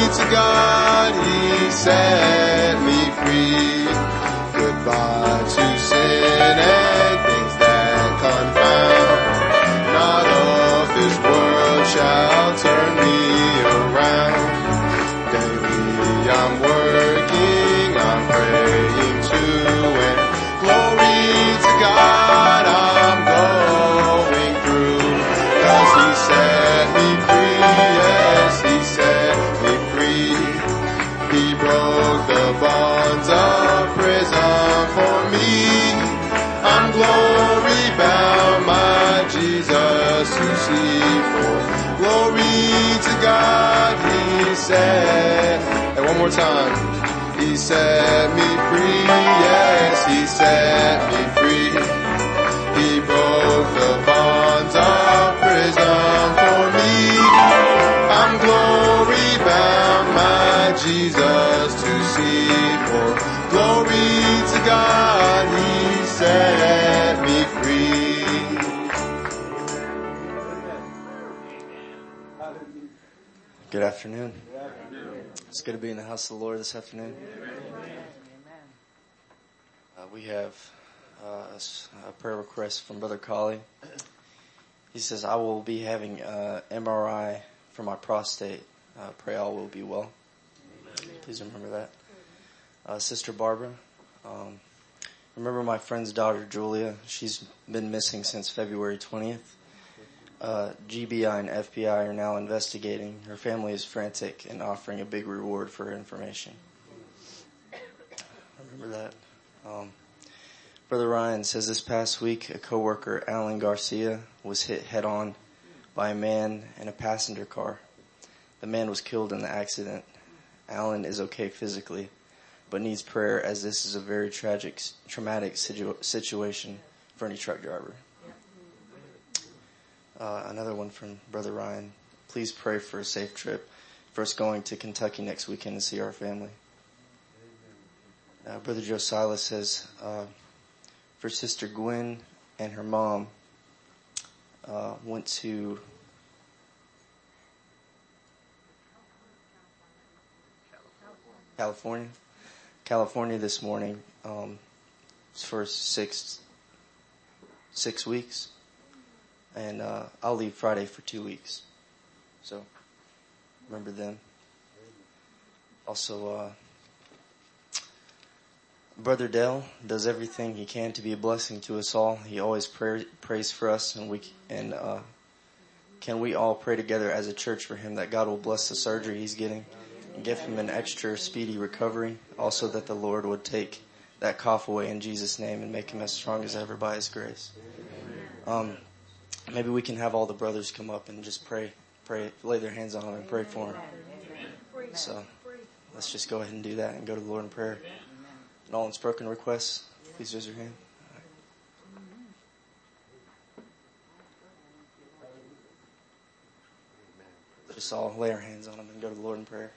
to God, He set me free. Goodbye to sin and things that confound. Not of this world shall turn me around. Daily I'm working, I'm praying too, and glory to God I'm going through. 'Cause He set me free, yes, He set me free. He broke the bonds of prison for me. I'm glory bound, my Jesus to see. For glory to God, He set. And one more time. He set me free, yes, He set me free. He broke the bonds of prison for me. I'm glory bound, my Jesus to see. For glory to God, He set me free. Good afternoon. It's good to be in the house of the Lord this afternoon. We have a prayer request from Brother Colley. He says, I will be having MRI for my prostate. Pray all will be well. Please remember that. Sister Barbara, remember my friend's daughter Julia. She's been missing since February 20th. GBI and FBI are now investigating. Her family is frantic and offering a big reward for her information. Remember that. Brother Ryan says this past week a coworker, Alan Garcia, was hit head-on by a man in a passenger car. The man was killed in the accident. Alan is okay physically, but needs prayer as this is a very traumatic situation for any truck driver. Another one from Brother Ryan. Please pray for a safe trip for us going to Kentucky next weekend to see our family. Brother Joe Silas says, for Sister Gwen and her mom, went to California this morning, for six weeks. And I'll leave Friday for 2 weeks. So remember them. Also, Brother Dell does everything he can to be a blessing to us all. He always prays for us, and can we all pray together as a church for him that God will bless the surgery he's getting and give him an extra speedy recovery. Also that the Lord would take that cough away in Jesus' name and make him as strong as ever by His grace. Maybe we can have all the brothers come up and just pray, lay their hands on him and pray for him. So let's just go ahead and do that and go to the Lord in prayer. And all unspoken requests, please raise your hand. Just all lay our hands on him and go to the Lord in prayer.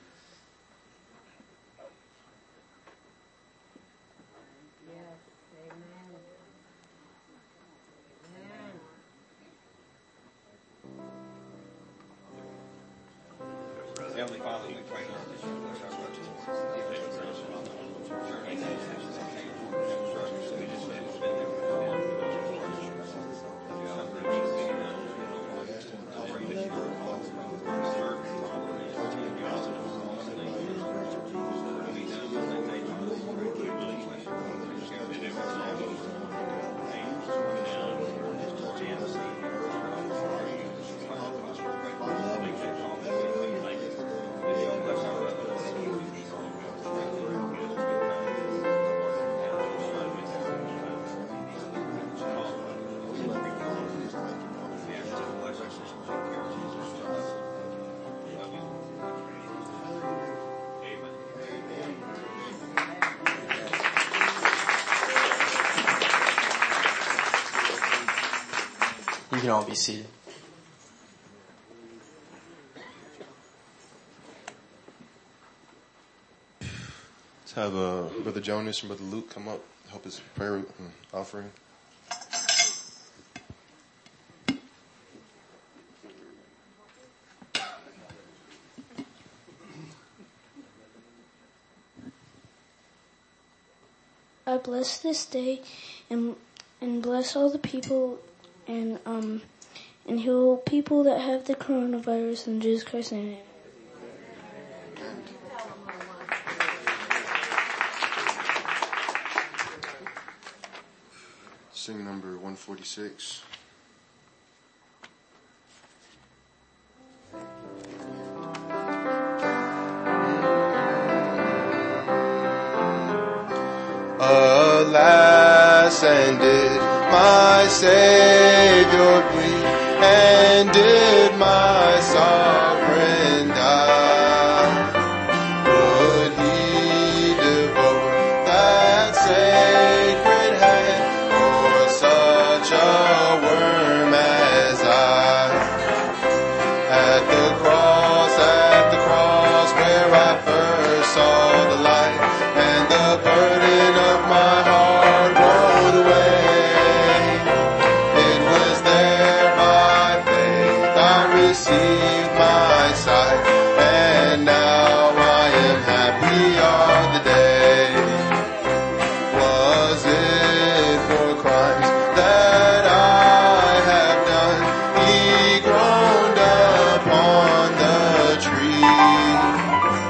Heavenly Father, we pray that you bless our brothers You can all be seated. Let's have Brother Jonas and Brother Luke come up, help us prayer and offering. I bless this day and bless all the people and heal people that have the coronavirus in Jesus Christ's name. Sing number 146. Alas, and did my Savior bleed, and did my sovereign die? Would he devote that sacred hand for such a worm as I? At the cross where I first saw the light, and the burden of my heart rolled away. It was there by faith I received my sight, and now I am happy all the day. Was it for crimes that I have done? He groaned upon the tree.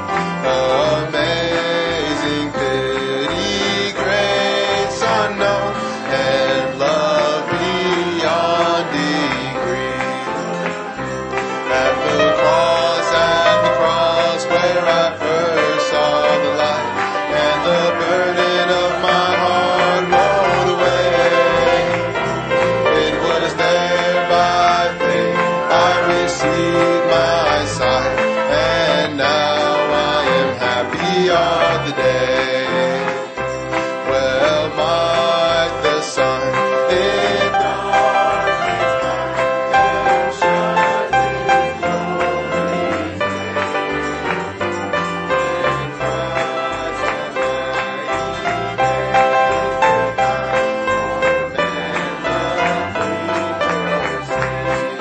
Amazing pity, grace unknown, and love beyond degree. At the cross where I first saw the light, and the burden of my heart rolled away. It was there by faith I received my sight, and now I am happy all the day. Well might the sun in darkness bright and shine his glory day. When Christ the mighty day died, men of creatures sing.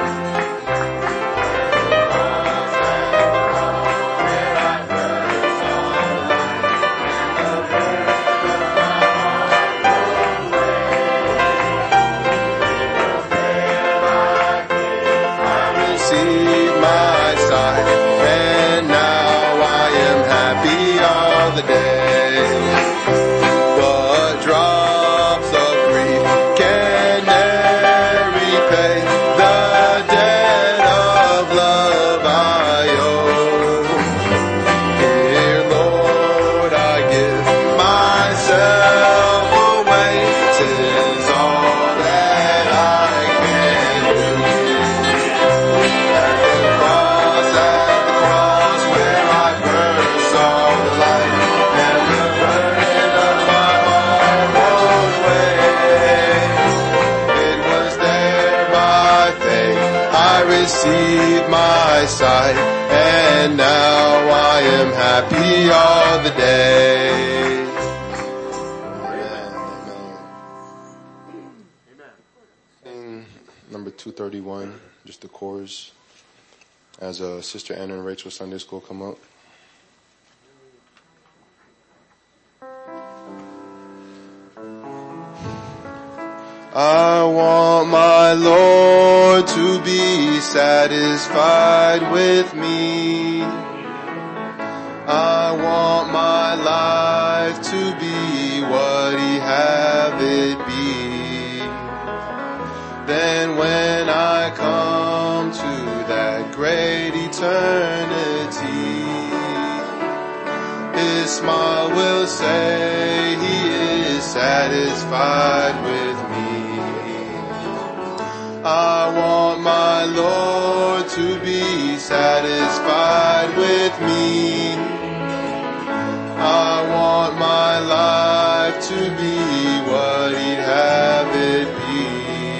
Where I first saw the light, and the burden of my heart rolled away. It was there by faith I received my sight, and now I am happy all the day. But drops of grief can ne'er repay the debt of love I owe. Here, Lord, I give myself away. 'Tis all that I can do. At the cross where I first saw the light, and the burden of my heart rolled away. It was there by faith I received my sight, and now I am happy all the day. Sing number 231, just the chorus, as Sister Anna and Rachel Sunday School come up. I want my Lord to be satisfied with me. I want my life to be what He have it be. Then when I come to that great eternity, His smile will say He is satisfied with me. I want my Lord to be satisfied with me. I want my life to be what He'd have it be.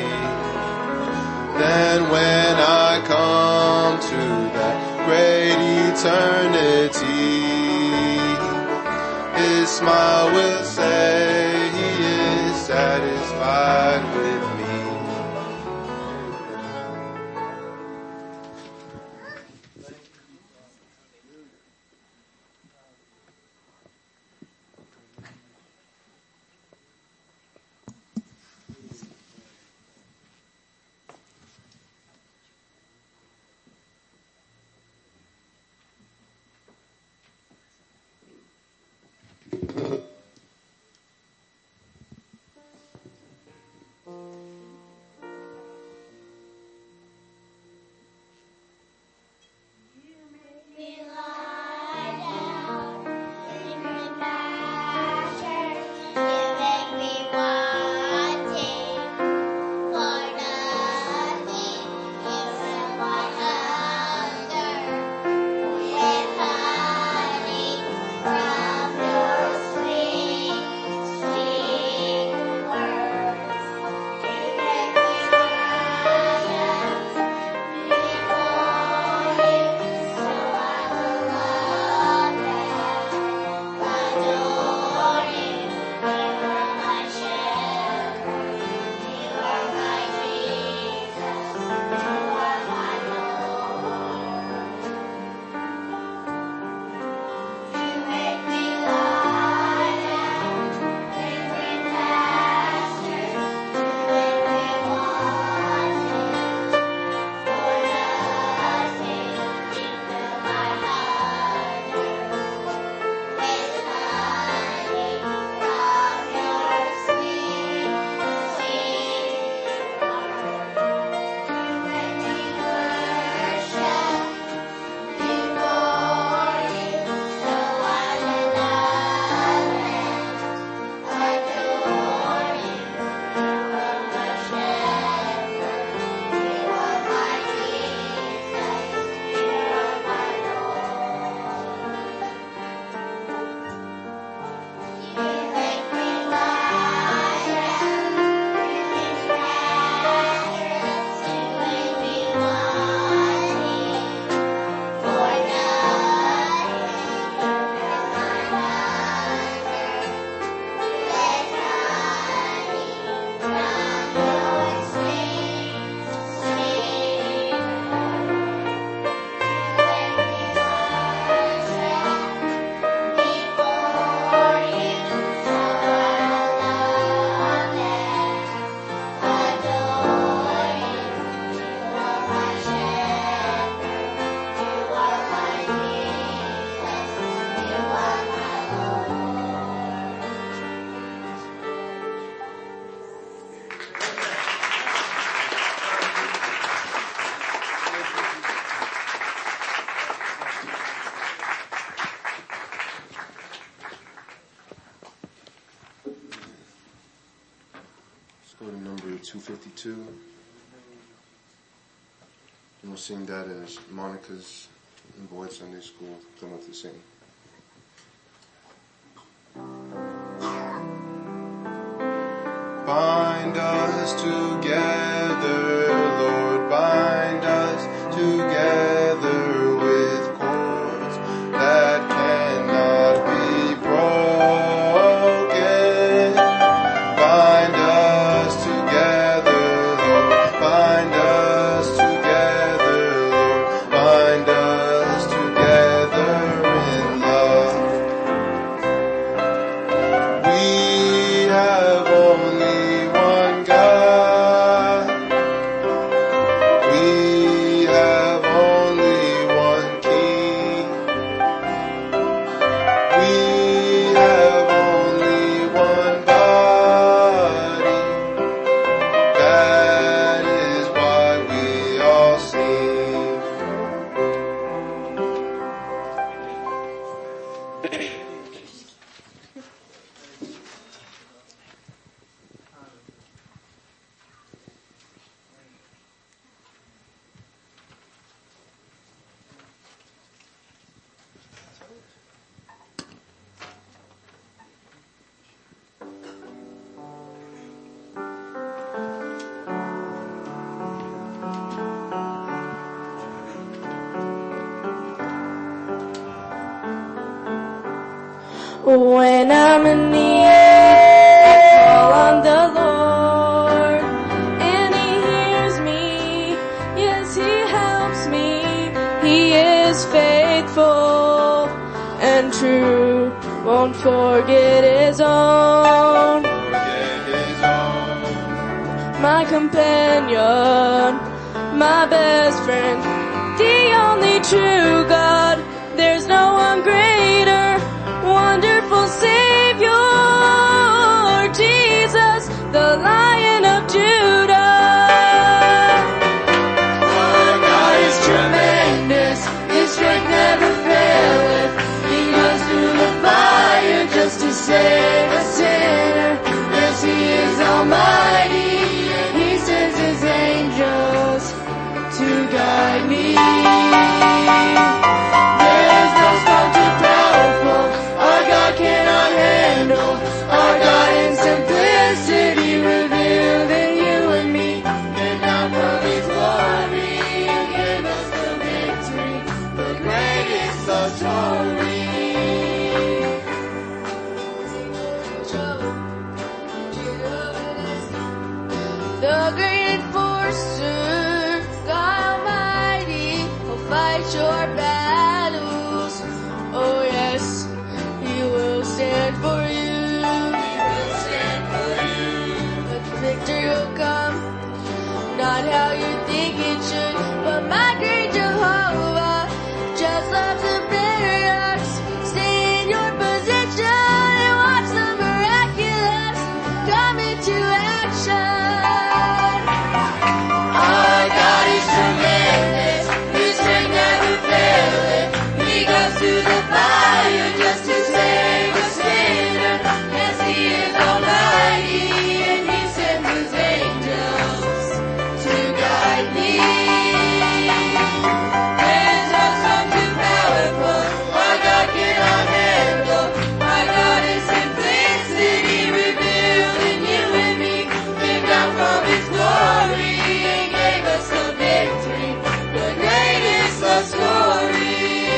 Then when I come to that great eternity, His smile will say He is satisfied with me. 252. And we'll sing that as Monica's in Boyd Sunday School come up to sing. Bind us together, Lord, bind us together with cords that cannot be broken. Bind us together, Lord, bind us together, Lord, bind us together in love. We have only one God. We have only one King. We have only one body. That is why we all sing. When I'm in need, I call on the Lord, and He hears me. Yes, He helps me. He is faithful and true, won't forget His own. Forget His own. My companion, my best friend, the only true God. There's no one greater, wonderful Savior, Jesus, the Lion of Judah. Our God is tremendous, His strength never faileth. He goes through the fire just to save a sinner. Yes, He is almighty, and He sends His angels to guide me. There's no storm too powerful our God cannot handle. Our God in simplicity revealed in you and me. And now from His glory He gave us the victory, the greatest love story. The great enforcer, God Almighty, will fight your battles. Oh yes, He will stand for you. He will stand for you. The victory will come, not how you think it should, but my great Jehovah just loves the victorious. Stay in your position and watch the miraculous come into action. Our God is tremendous, His strength never faileth. He goes through the fire just to save a sinner. Yes, He is almighty, and He sends His angels to guide me. There's no storm too powerful our God cannot handle. Our God is simplicity revealed in you and me. Came down from His glory and gave us the victory, the greatest love story.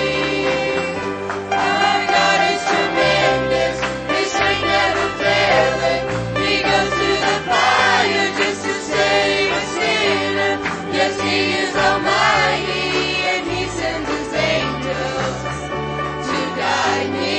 Our God is tremendous, His strength never faileth. He goes through the fire just to save a sinner. Yes, He is almighty, and He sends His angels to guide me.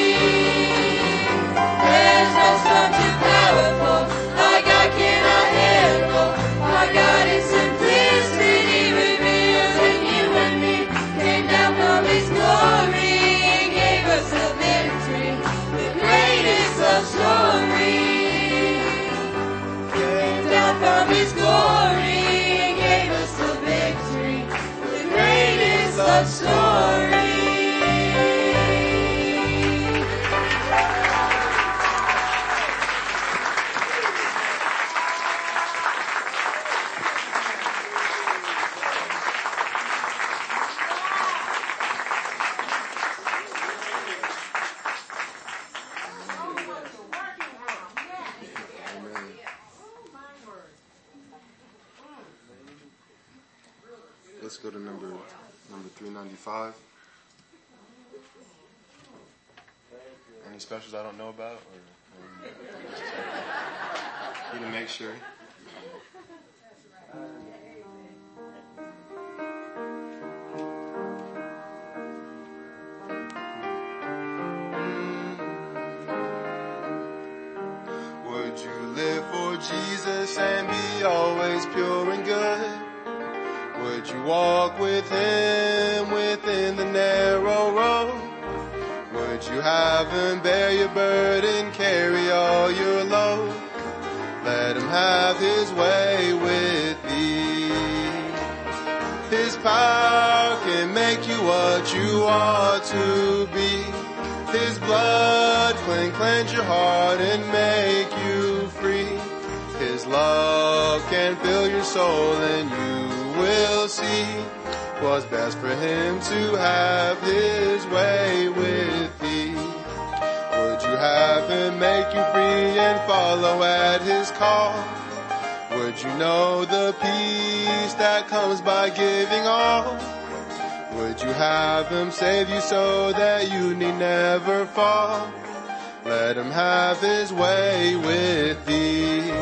There's no storm too powerful our God cannot handle. Our God is simplicity revealed in you and me. Came down from His glory and gave us the victory, the greatest love story. Came down from His glory and gave us the victory, the greatest love story. let's go to number 395. Any specials I don't know about? Or need to make sure. Would you live for Jesus and be always pure and good? Would you walk with Him within the narrow road? Would you have Him bear your burden, carry all your load? Let Him have His way with thee. His power can make you what you ought to be. His blood can cleanse your heart and make you free. His love can fill your soul and you will see what's best for Him to have His way with thee. Would you have Him make you free and follow at His call? Would you know the peace that comes by giving all? Would you have Him save you so that you need never fall? Let Him have His way with thee.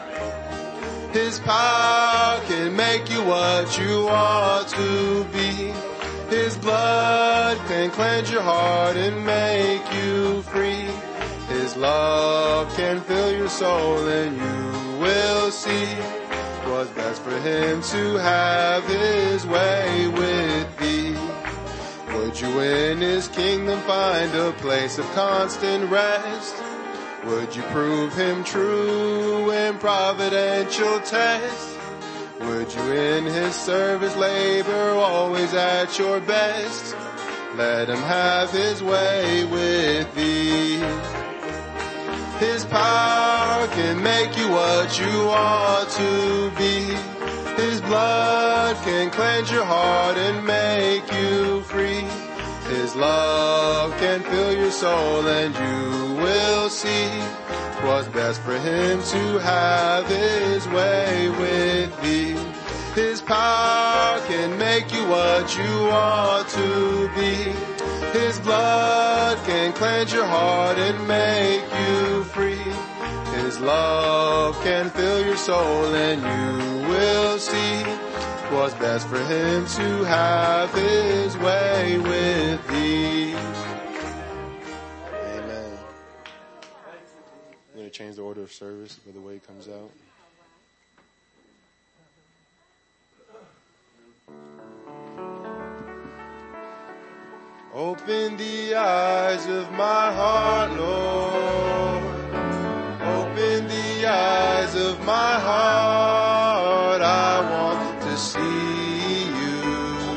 His power can make you what you ought to be. His blood can cleanse your heart and make you free. His love can fill your soul and you will see what's best for Him to have His way with thee. Would you in His kingdom find a place of constant rest? Would you prove Him true in providential test? Would you in His service labor always at your best? Let Him have His way with thee. His power can make you what you ought to be. His blood can cleanse your heart and make you free. His love can fill your soul and you will see what's best for Him to have His way with thee. His power can make you what you ought to be. His blood can cleanse your heart and make you free. His love can fill your soul and you will see what's best for Him to have His way with thee. Amen. I'm going to change the order of service for the way it comes out. Open the eyes of my heart, Lord. Open the eyes of my heart. I want to see you.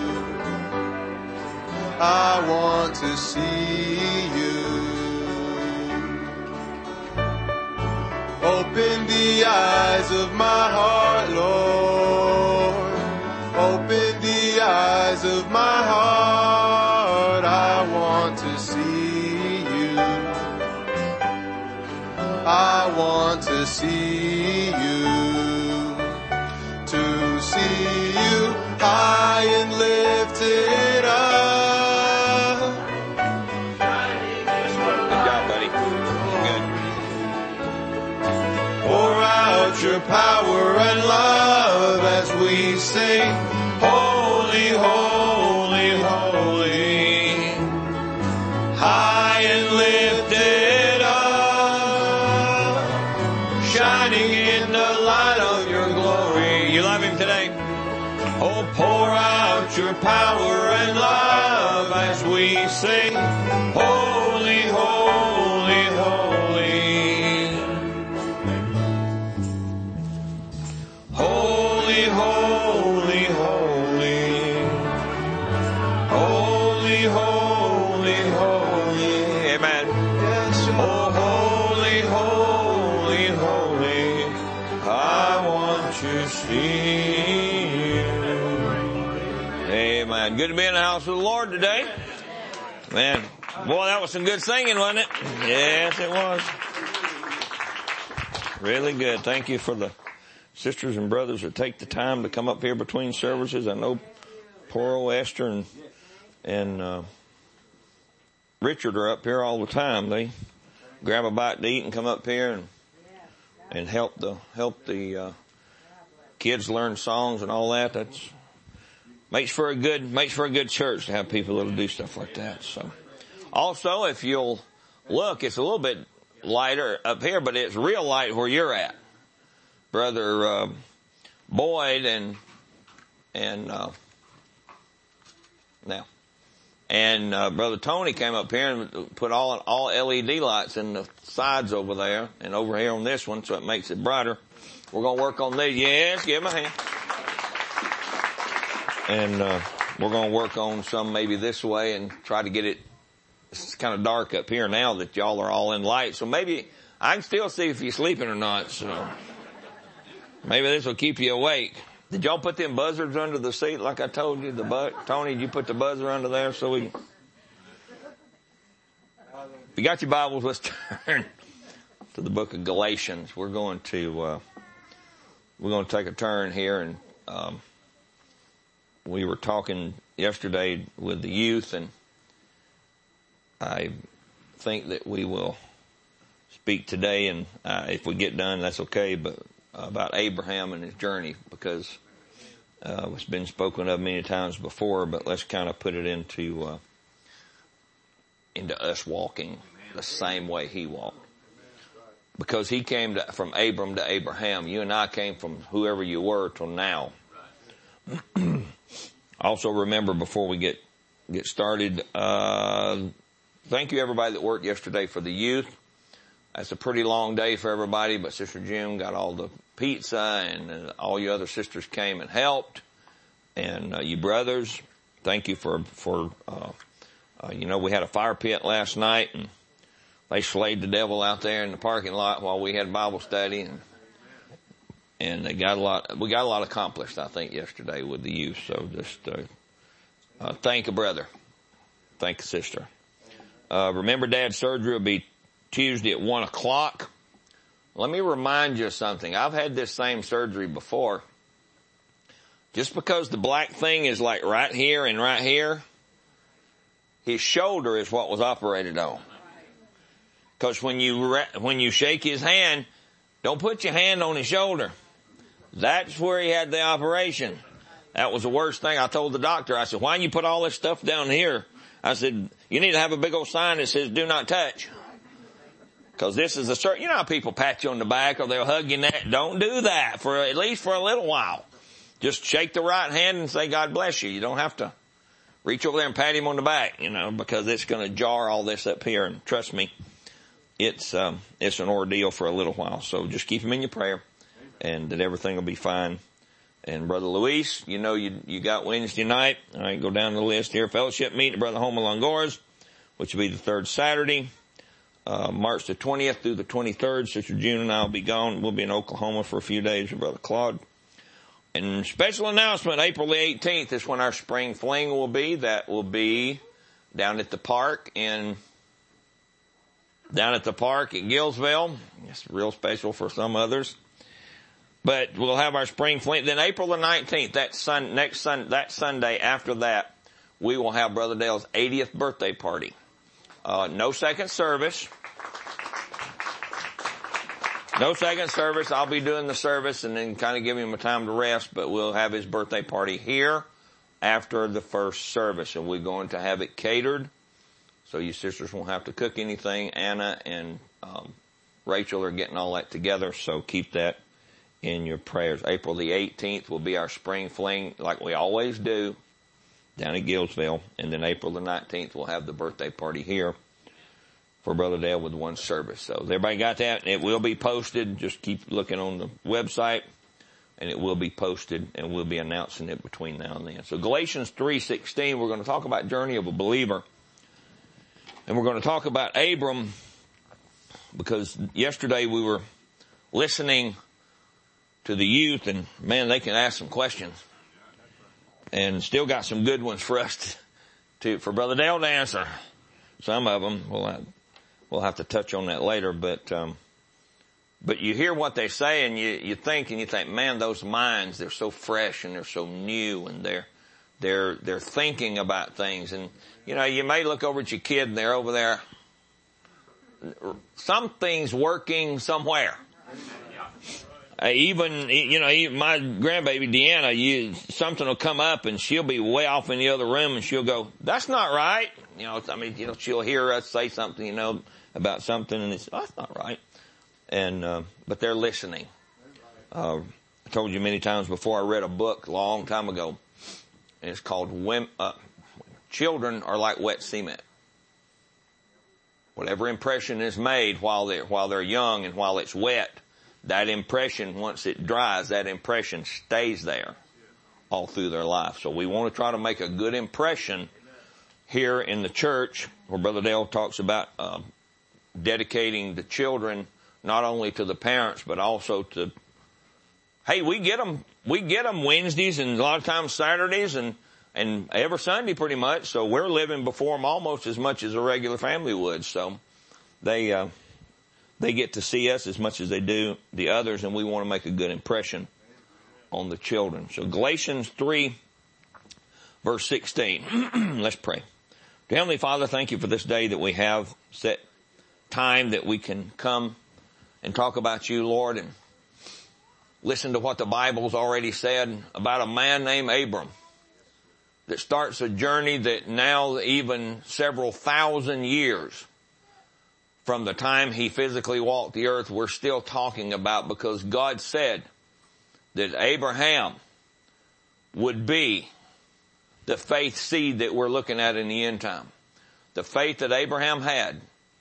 I want to see you. Open the eyes of my heart, Lord. Open the eyes of my heart. I want to see you. I want to see you. To see you high and lifted up. Good job, buddy. Good. Pour out your power and love as we sing, holy, holy, holy, high and lifted up, shining in the light of your glory. You love Him today? Oh, pour out your power and love as we sing, holy, holy, holy. Holy, holy, holy. Holy, holy, holy. Amen. Oh, holy, holy, holy. I want to see you. Amen. Good to be in the house of the Lord today. Man, boy, that was some good singing, wasn't it? Yes, it was. Really good. Thank you for the sisters and brothers that take the time to come up here between services. I know poor old Esther and Richard are up here all the time. They grab a bite to eat and come up here and help the kids learn songs and all that. That's makes for a good church to have people that'll do stuff like that. So, also, if you'll look, it's a little bit lighter up here, but it's real light where you're at. Brother Boyd and Brother Tony came up here and put all LED lights in the sides over there and over here on this one, so it makes it brighter. We're going to work on these. Yes, give him a hand. And we're going to work on some maybe this way and try to get it. It's kind of dark up here now that y'all are all in light, so maybe I can still see if you're sleeping or not. So maybe this will keep you awake. Did y'all put them buzzards under the seat like I told you? Tony, did you put the buzzer under there so we? If you got your Bibles, let's turn to the book of Galatians. We're going to take a turn here, and we were talking yesterday with the youth, and I think that we will speak today, and if we get done, that's okay, but about Abraham and his journey, because it's been spoken of many times before, but let's kind of put it into us walking the same way he walked. Because he came from Abram to Abraham. You and I came from whoever you were till now. Also remember, before we get started, thank you everybody that worked yesterday for the youth. That's a pretty long day for everybody, but Sister Jim got all the pizza, and all you other sisters came and helped. And you brothers, thank you for we had a fire pit last night, and they slayed the devil out there in the parking lot while we had Bible study, and we got a lot accomplished, I think, yesterday with the youth. So just thank a brother, thank a sister. Remember, Dad's surgery will be Tuesday at 1:00. Let me remind you of something. I've had this same surgery before. Just because the black thing is like right here and right here, his shoulder is what was operated on. Because when you shake his hand, don't put your hand on his shoulder. That's where he had the operation. That was the worst thing. I told the doctor, I said, why don't you put all this stuff down here? I said, you need to have a big old sign that says, do not touch. Because this is you know how people pat you on the back or they'll hug your neck. Don't do that at least for a little while. Just shake the right hand and say, God bless you. You don't have to reach over there and pat him on the back, because it's going to jar all this up here. And trust me, it's an ordeal for a little while. So just keep him in your prayer, and that everything will be fine. And Brother Luis, you got Wednesday night. All right, go down the list here. Fellowship meeting at Brother Homa Longora's, which will be the third Saturday. March the 20th through the 23rd. Sister June and I will be gone. We'll be in Oklahoma for a few days with Brother Claude. And special announcement, April the 18th is when our spring fling will be. That will be down at the park at Gillsville. It's real special for some others. But we'll have our spring fling. Then April the 19th, that Sunday after that, we will have Brother Dale's 80th birthday party. No second service. No second service. I'll be doing the service and then kind of giving him a time to rest, but we'll have his birthday party here after the first service, and we're going to have it catered, so you sisters won't have to cook anything. Anna and Rachel are getting all that together, so keep that in your prayers. April the 18th will be our spring fling, like we always do, down at Gillsville, and then April the 19th we'll have the birthday party here for Brother Dale with one service. So everybody got that? It will be posted. Just keep looking on the website, and it will be posted, and we'll be announcing it between now and then. So Galatians 3:16, we're going to talk about journey of a believer. And we're going to talk about Abram, because yesterday we were listening to the youth, and man, they can ask some questions. And still got some good ones for us for Brother Dale to answer. Some of them, we'll have to touch on that later, but you hear what they say and you think, man, those minds, they're so fresh and they're so new and they're They're thinking about things. And, you know, you may look over at your kid and they're over there. Something's working somewhere. Even my grandbaby Deanna, something will come up and she'll be way off in the other room and she'll go, "That's not right." She'll hear us say something, about something and it's, "That's not right." And, but they're listening. I told you many times before, I read a book a long time ago, and it's called Children Are Like Wet Cement. Whatever impression is made while they're young and while it's wet, that impression, once it dries, that impression stays there all through their life. So we want to try to make a good impression here in the church, where Brother Dale talks about dedicating the children not only to the parents but also to, hey, we get them Wednesdays and a lot of times Saturdays and every Sunday pretty much. So we're living before them almost as much as a regular family would. So they get to see us as much as they do the others, and we want to make a good impression on the children. So Galatians 3 verse 16. Let's pray. Dear Heavenly Father, thank you for this day that we have set time that we can come and talk about you, Lord, and listen to what the Bible's already said about a man named Abram that starts a journey that now even several thousand years from the time he physically walked the earth, we're still talking about, because God said that Abraham would be the faith seed that we're looking at in the end time. The faith that Abraham had,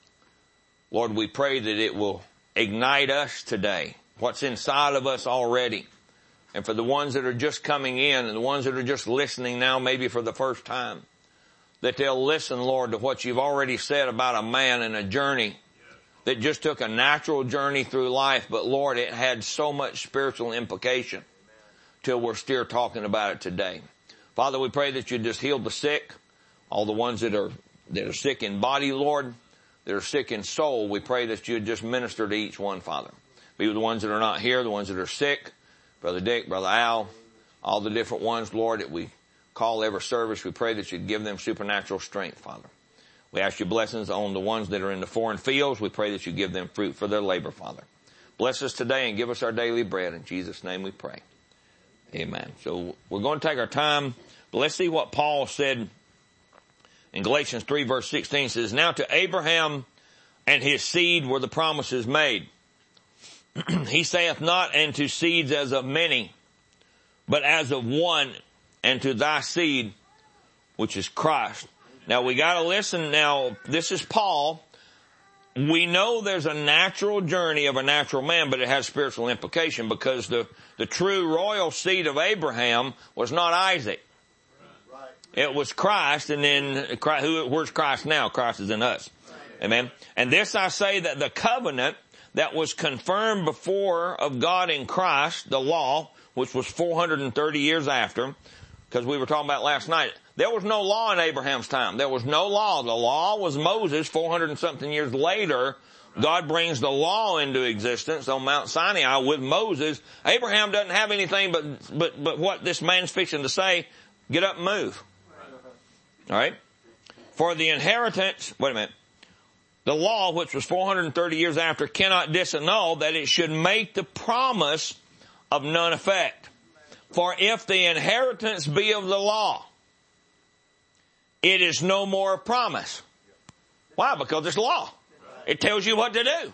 Lord, we pray that it will ignite us today, what's inside of us already. And for the ones that are just coming in and the ones that are just listening now, maybe for the first time, that they'll listen, Lord, to what you've already said about a man and a journey that just took a natural journey through life. But Lord, it had so much spiritual implication till we're still talking about it today. Father, we pray that you just heal the sick, all the ones that are sick in body, Lord, that are sick in soul. We pray that you just minister to each one, Father. Be with the ones that are not here, the ones that are sick, Brother Dick, Brother Al, all the different ones, Lord, that we call every service. We pray that you'd give them supernatural strength, Father. We ask your blessings on the ones that are in the foreign fields. We pray that you give them fruit for their labor, Father. Bless us today and give us our daily bread. In Jesus' name we pray. Amen. So we're going to take our time, but let's see what Paul said in Galatians 3 verse 16. It says, "Now to Abraham and his seed were the promises made. He saith not, and to seeds as of many, but as of one, and to thy seed, which is Christ." Now we gotta listen. Now, this is Paul. We know there's a natural journey of a natural man, but it has spiritual implication, because the true royal seed of Abraham was not Isaac. It was Christ, and then where's Christ now? Christ is in us. Amen. And this I say, that the covenant that was confirmed before of God in Christ, the law, which was 430 years after, because we were talking about last night, there was no law in Abraham's time. There was no law. The law was Moses. 400 and something years later, God brings the law into existence on Mount Sinai with Moses. Abraham doesn't have anything but what this man's fixing to say. Get up and move. All right? For the inheritance, wait a minute. The law, which was 430 years after, cannot disannul, that it should make the promise of none effect. For if the inheritance be of the law, it is no more a promise. Why? Because it's law. It tells you what to do.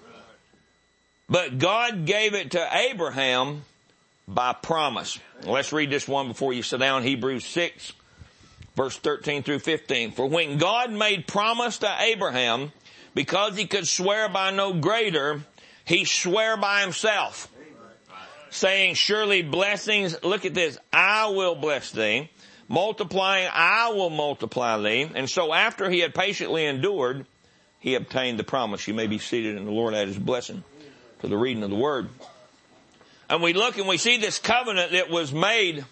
But God gave it to Abraham by promise. Let's read this one before you sit down. Hebrews 6, verse 13 through 15. For when God made promise to Abraham, because he could swear by no greater, he sware by himself, saying, surely blessings, look at this, I will bless thee, multiplying, I will multiply thee. And so after he had patiently endured, he obtained the promise. You may be seated, and the Lord add his blessing to the reading of the word. And we look and we see this covenant that was made.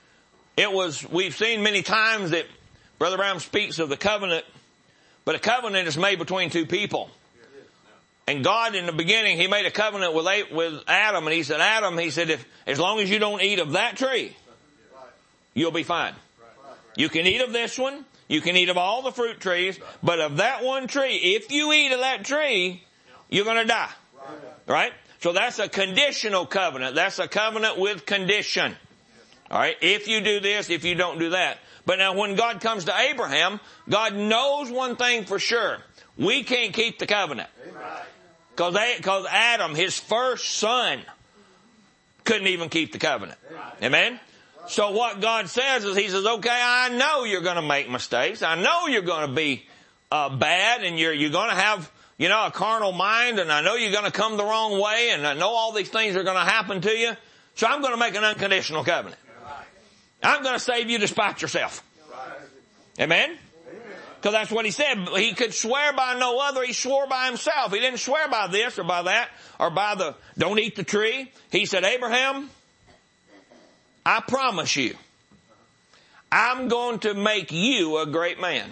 We've seen many times that Brother Brown speaks of the covenant, but a covenant is made between two people. And God, in the beginning, he made a covenant with Adam, and he said, if as long as you don't eat of that tree, you'll be fine. You can eat of this one. You can eat of all the fruit trees. But of that one tree, if you eat of that tree, you're going to die. Right? So that's a conditional covenant. That's a covenant with condition. All right? If you do this, if you don't do that. But now when God comes to Abraham, God knows one thing for sure. We can't keep the covenant. Because Adam, his first son, couldn't even keep the covenant. Amen? So what God says is, He says, okay, I know you're going to make mistakes. I know you're going to be bad, and you're going to have, a carnal mind, and I know you're going to come the wrong way, and I know all these things are going to happen to you. So I'm going to make an unconditional covenant. I'm going to save you despite yourself. Amen? Because that's what He said. He could swear by no other. He swore by Himself. He didn't swear by this or by that or by don't eat the tree. He said, Abraham, I promise you, I'm going to make you a great man.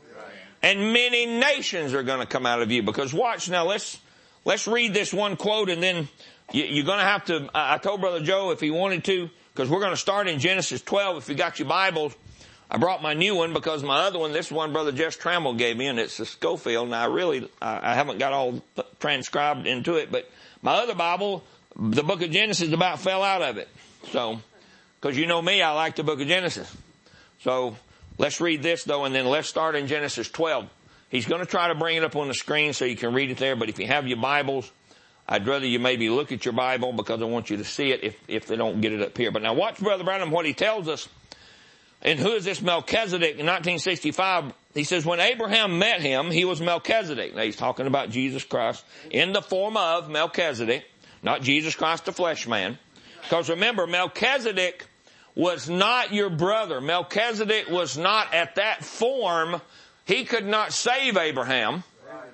And many nations are going to come out of you. Because watch now, let's read this one quote, and then you're going to have to, I told Brother Joe if he wanted to, because we're going to start in Genesis 12. If you got your Bibles, I brought my new one because my other one, this one Brother Jess Trammell gave me, and it's a Schofield, and I haven't got all transcribed into it, but my other Bible, the book of Genesis about fell out of it. So, because you know me, I like the book of Genesis. So, let's read this though, and then let's start in Genesis 12. He's going to try to bring it up on the screen so you can read it there, but if you have your Bibles, I'd rather you maybe look at your Bible because I want you to see it if they don't get it up here. But now watch Brother Branham what he tells us. And who is this Melchizedek? In 1965, he says, when Abraham met him, he was Melchizedek. Now he's talking about Jesus Christ in the form of Melchizedek, not Jesus Christ the flesh man. Because remember, Melchizedek was not your brother. Melchizedek was not at that form. He could not save Abraham.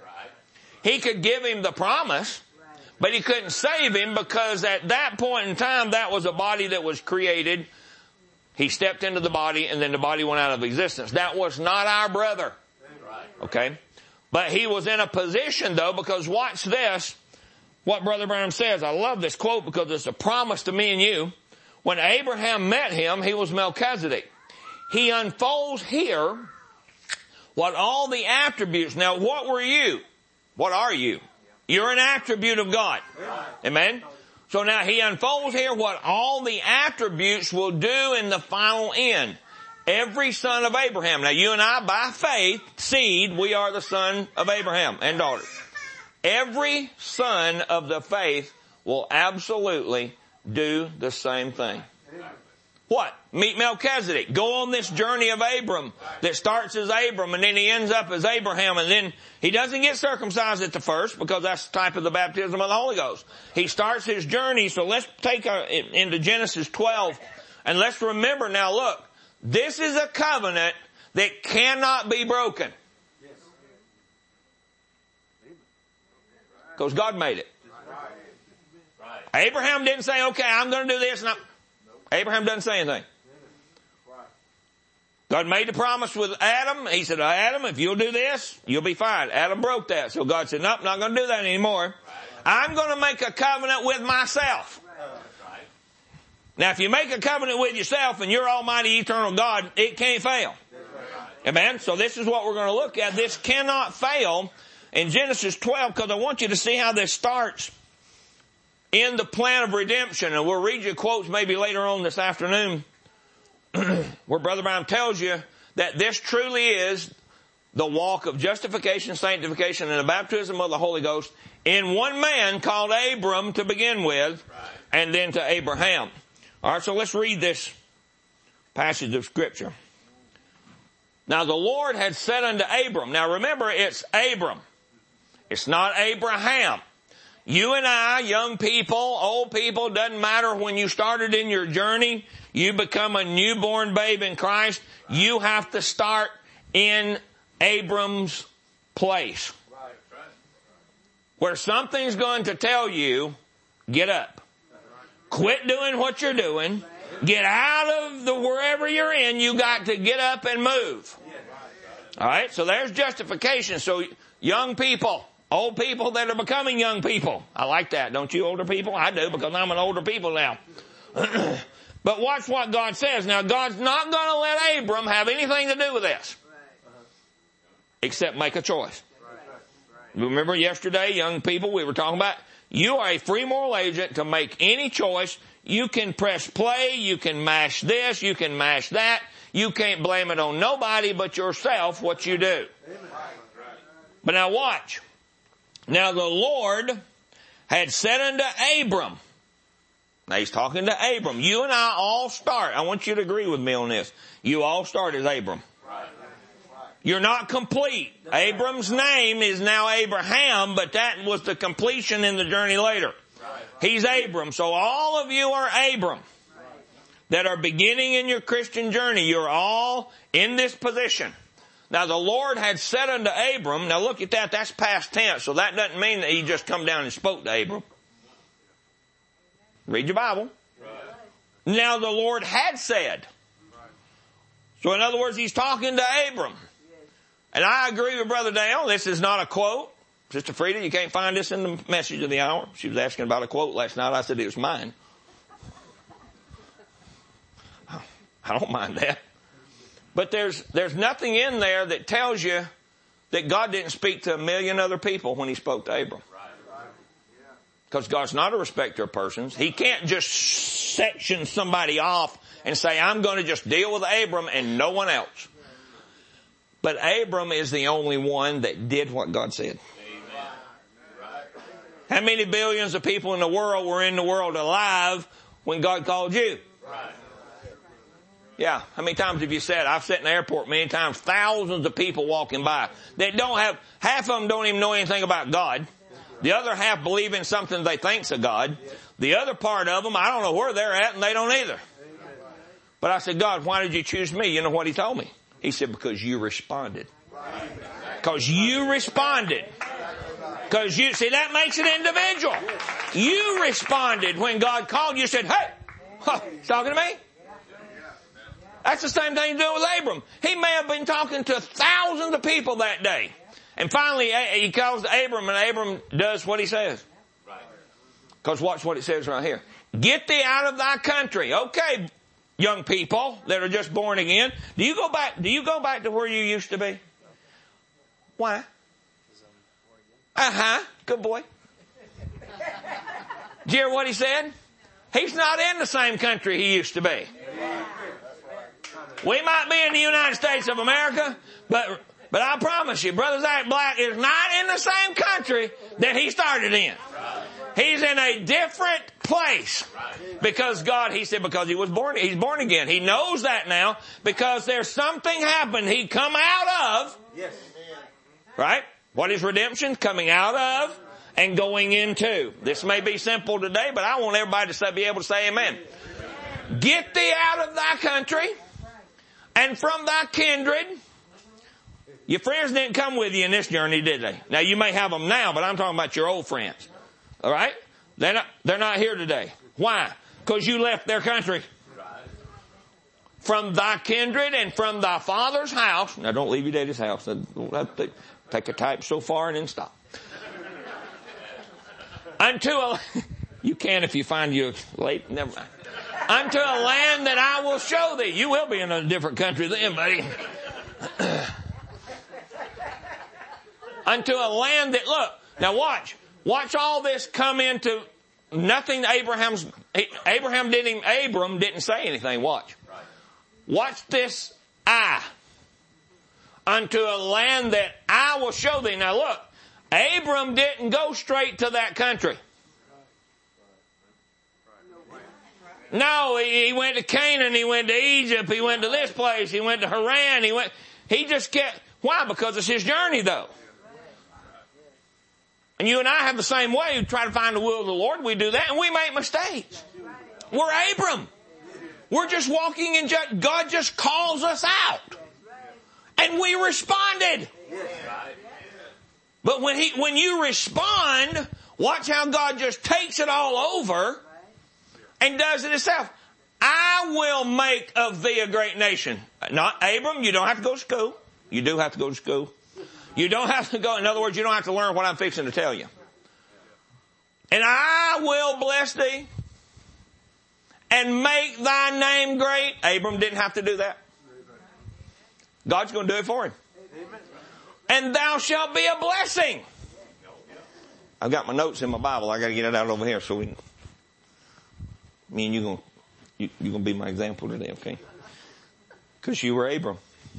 He could give him the promise, but he couldn't save him because at that point in time, that was a body that was created. He stepped into the body and then the body went out of existence. That was not our brother. Okay? But he was in a position though, because watch this, what Brother Branham says. I love this quote because it's a promise to me and you. When Abraham met him, he was Melchizedek. He unfolds here what all the attributes. Now what were you? What are you? You're an attribute of God. Amen? So now he unfolds here what all the attributes will do in the final end. Every son of Abraham. Now you and I, by faith, seed, we are the son of Abraham and daughter. Every son of the faith will absolutely do the same thing. What? Meet Melchizedek. Go on this journey of Abram that starts as Abram and then he ends up as Abraham, and then he doesn't get circumcised at the first because that's the type of the baptism of the Holy Ghost. He starts his journey. So let's take into Genesis 12 and let's remember now, look, this is a covenant that cannot be broken. Because God made it. Abraham didn't say, okay, I'm going to do this. Abraham doesn't say anything. God made the promise with Adam. He said, Adam, if you'll do this, you'll be fine. Adam broke that. So God said, nope, not going to do that anymore. I'm going to make a covenant with myself. Now, if you make a covenant with yourself and you're Almighty Eternal God, it can't fail. Amen? So this is what we're going to look at. This cannot fail in Genesis 12 because I want you to see how this starts in the plan of redemption. And we'll read you quotes maybe later on this afternoon where Brother Branham tells you that this truly is the walk of justification, sanctification, and the baptism of the Holy Ghost in one man called Abram to begin with, and then to Abraham. All right, so let's read this passage of Scripture. Now the Lord had said unto Abram. Now remember, it's Abram. It's not Abraham. You and I, young people, old people, doesn't matter when you started in your journey, you become a newborn babe in Christ, you have to start in Abram's place. Where something's going to tell you, get up. Quit doing what you're doing. Get out of wherever you're in, you got to get up and move. Alright, so there's justification. So young people, old people that are becoming young people. I like that. Don't you older people? I do because I'm an older people now. But watch what God says. Now, God's not going to let Abram have anything to do with this. Except make a choice. Remember yesterday, young people, we were talking about, you are a free moral agent to make any choice. You can press play, you can mash this, you can mash that. You can't blame it on nobody but yourself what you do. But now watch. Now the Lord had said unto Abram, now he's talking to Abram. You and I all start. I want you to agree with me on this. You all start as Abram. You're not complete. Abram's name is now Abraham, but that was the completion in the journey later. He's Abram. So all of you are Abram that are beginning in your Christian journey. You're all in this position. Now the Lord had said unto Abram, now look at that, that's past tense, so that doesn't mean that he just come down and spoke to Abram. Read your Bible. Now the Lord had said. So in other words, he's talking to Abram. And I agree with Brother Dale, this is not a quote. Sister Frida, you can't find this in the message of the hour. She was asking about a quote last night. I said it was mine. I don't mind that. But there's nothing in there that tells you that God didn't speak to a million other people when he spoke to Abram. Because God's not a respecter of persons. He can't just section somebody off and say, I'm going to just deal with Abram and no one else. But Abram is the only one that did what God said. How many billions of people in the world were in the world alive when God called you? Yeah. How many times have you said, I've sat in the airport many times, thousands of people walking by that half of them don't even know anything about God. The other half believe in something they think's a God. The other part of them, I don't know where they're at and they don't either. But I said, God, why did you choose me? You know what he told me? He said, because you responded. Because you responded. Because you, see, that makes it individual. You responded when God called you, said, hey, he's talking to me. That's the same thing he's doing with Abram. He may have been talking to thousands of people that day. And finally, he calls Abram, and Abram does what he says. Because watch what it says right here. Get thee out of thy country. Okay, young people that are just born again. Do you go back to where you used to be? Why? Good boy. Did you hear what he said? He's not in the same country he used to be. We might be in the United States of America, but I promise you, Brother Zach Black is not in the same country that he started in. He's in a different place. Because God, he said, because he's born again. He knows that now because there's something happened he come out of. Yes. Right? What is redemption? Coming out of and going into. This may be simple today, but I want everybody to be able to say amen. Get thee out of thy country and from thy kindred. Your friends didn't come with you in this journey, did they? Now you may have them now, but I'm talking about your old friends. All right? They're not here today. Why? Because you left their country. From thy kindred and from thy father's house. Now don't leave your daddy's house. Take a type so far and then stop. You can if you find you late. Never mind. Unto a land that I will show thee. You will be in a different country then, buddy. Unto a land that, look, now watch all this come into nothing. Abram didn't say anything. Watch this unto a land that I will show thee. Now look, Abram didn't go straight to that country. No, he went to Canaan, he went to Egypt, he went to this place, he went to Haran, he just kept, why? Because it's his journey though. And you and I have the same way. We try to find the will of the Lord. We do that and we make mistakes. We're Abram. We're just walking in, God just calls us out. And we responded. But when you respond, watch how God just takes it all over and does it himself. I will make of thee a great nation. Not Abram, you don't have to go to school. You do have to go to school. You don't have to go, in other words, you don't have to learn what I'm fixing to tell you. And I will bless thee and make thy name great. Abram didn't have to do that. God's going to do it for him. And thou shalt be a blessing. I've got my notes in my Bible. I got to get it out over here so we can, me and you're going to be my example today, okay? Because you were Abram.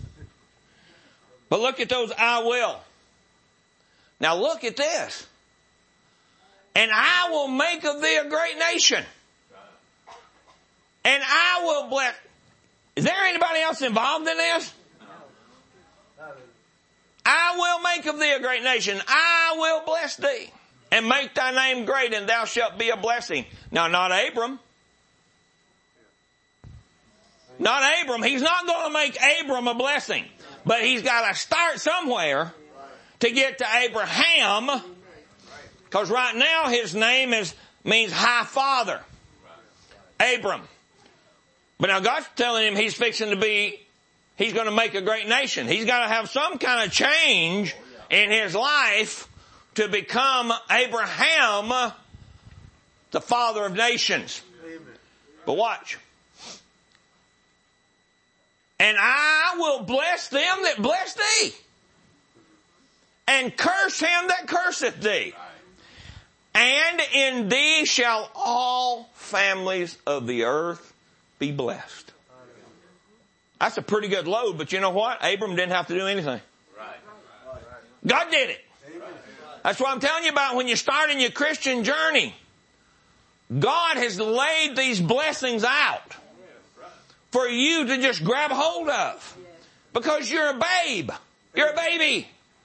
But look at those I will. Now look at this. And I will make of thee a great nation. And I will bless. Is there anybody else involved in this? I will make of thee a great nation. I will bless thee and make thy name great, and thou shalt be a blessing. Now, not Abram. Not Abram. He's not going to make Abram a blessing. But he's got to start somewhere to get to Abraham. Because right now his name means high father. Abram. But now God's telling him he's going to make a great nation. He's got to have some kind of change in his life to become Abraham, the father of nations. But watch. And I will bless them that bless thee, and curse him that curseth thee. And in thee shall all families of the earth be blessed. That's a pretty good load, but you know what? Abram didn't have to do anything. God did it. That's what I'm telling you about when you're starting your Christian journey. God has laid these blessings out for you to just grab hold of. Because you're a babe. You're a baby.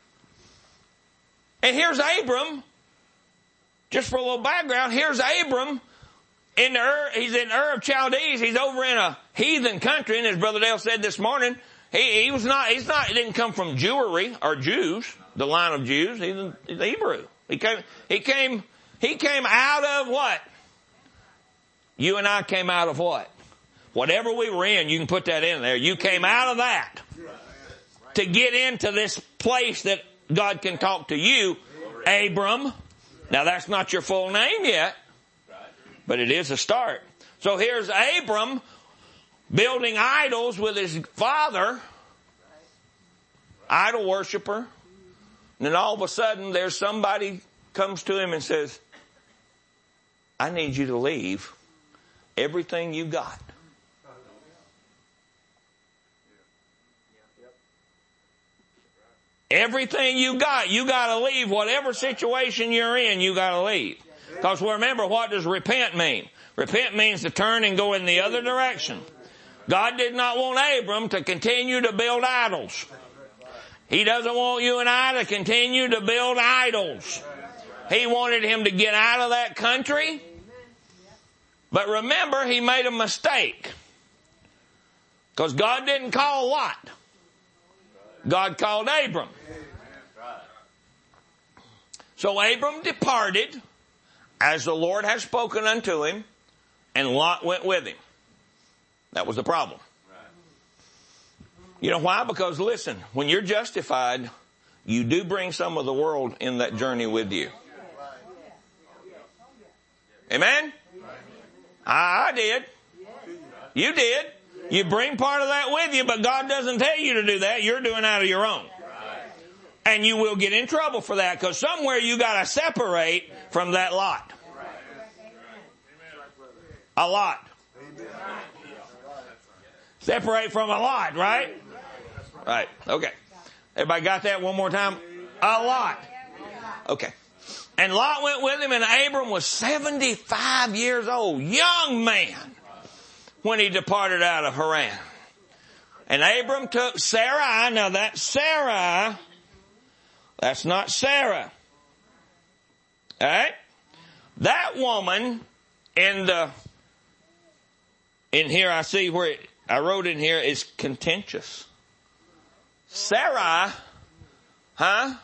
And here's Abram. Just for a little background, here's Abram. He's in Ur of Chaldees. He's over in a heathen country. And as Brother Dale said this morning, he didn't come from Jewry or Jews, the line of Jews. He's Hebrew. He came out of what? You and I came out of what? Whatever we were in, you can put that in there. You came out of that to get into this place that God can talk to you, Abram. Now that's not your full name yet, but it is a start. So here's Abram building idols with his father, idol worshiper. And then all of a sudden there's somebody comes to him and says, I need you to leave everything you got. Everything you got to leave. Whatever situation you're in, you got to leave. Because remember, what does repent mean? Repent means to turn and go in the other direction. God did not want Abram to continue to build idols. He doesn't want you and I to continue to build idols. He wanted him to get out of that country. But remember, he made a mistake. Because God didn't call Lot. God called Abram. So Abram departed as the Lord had spoken unto him, and Lot went with him. That was the problem. You know why? Because listen, when you're justified, you do bring some of the world in that journey with you. Amen? I did. You did. You bring part of that with you, but God doesn't tell you to do that. You're doing out of your own. And you will get in trouble for that, because somewhere you got to separate from that lot. A lot. Separate from a lot, right? Right. Okay. Everybody got that one more time? A lot. Okay. And Lot went with him, and Abram was 75 years old, young man, when he departed out of Haran. And Abram took Sarai. Now that's Sarah. That's not Sarah. All right? That woman in here, I see where I wrote in here is contentious. Sarai, huh?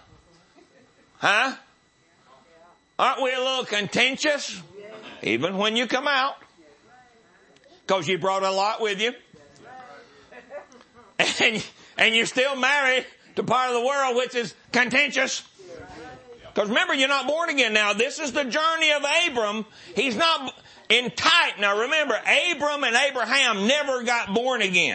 Aren't we a little contentious? Even when you come out. Because you brought a lot with you. And you're still married to part of the world which is contentious. Because remember, you're not born again now. This is the journey of Abram. He's not in type. Now remember, Abram and Abraham never got born again.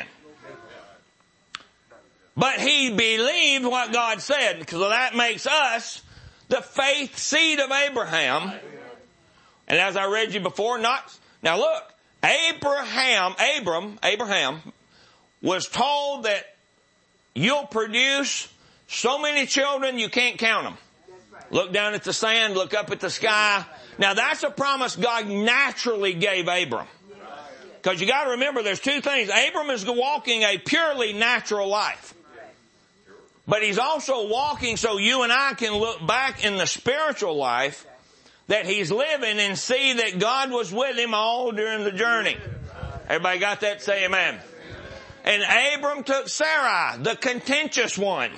But he believed what God said. So that makes us the faith seed of Abraham. And as I read you before, now look, Abraham was told that you'll produce so many children you can't count them. Look down at the sand, look up at the sky. Now that's a promise God naturally gave Abram. Because you got to remember there's two things. Abram is walking a purely natural life. But he's also walking so you and I can look back in the spiritual life that he's living and see that God was with him all during the journey. Everybody got that? Say amen. And Abram took Sarai, the contentious one.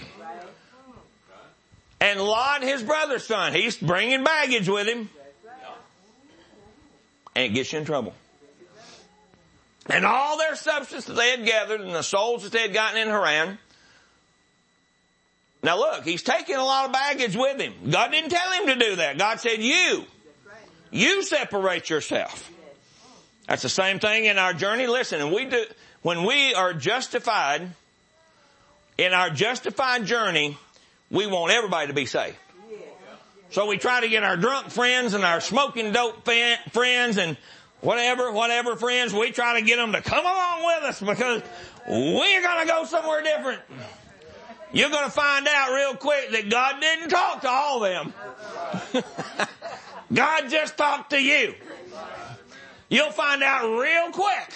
And Lot, his brother's son. He's bringing baggage with him. And it gets you in trouble. And all their substance that they had gathered and the souls that they had gotten in Haran. Now look, he's taking a lot of baggage with him. God didn't tell him to do that. God said, you separate yourself. That's the same thing in our journey. Listen, and when we are justified, in our justified journey, we want everybody to be saved. So we try to get our drunk friends and our smoking dope friends and whatever friends, we try to get them to come along with us because we're going to go somewhere different. You're going to find out real quick that God didn't talk to all of them. God just talked to you. You'll find out real quick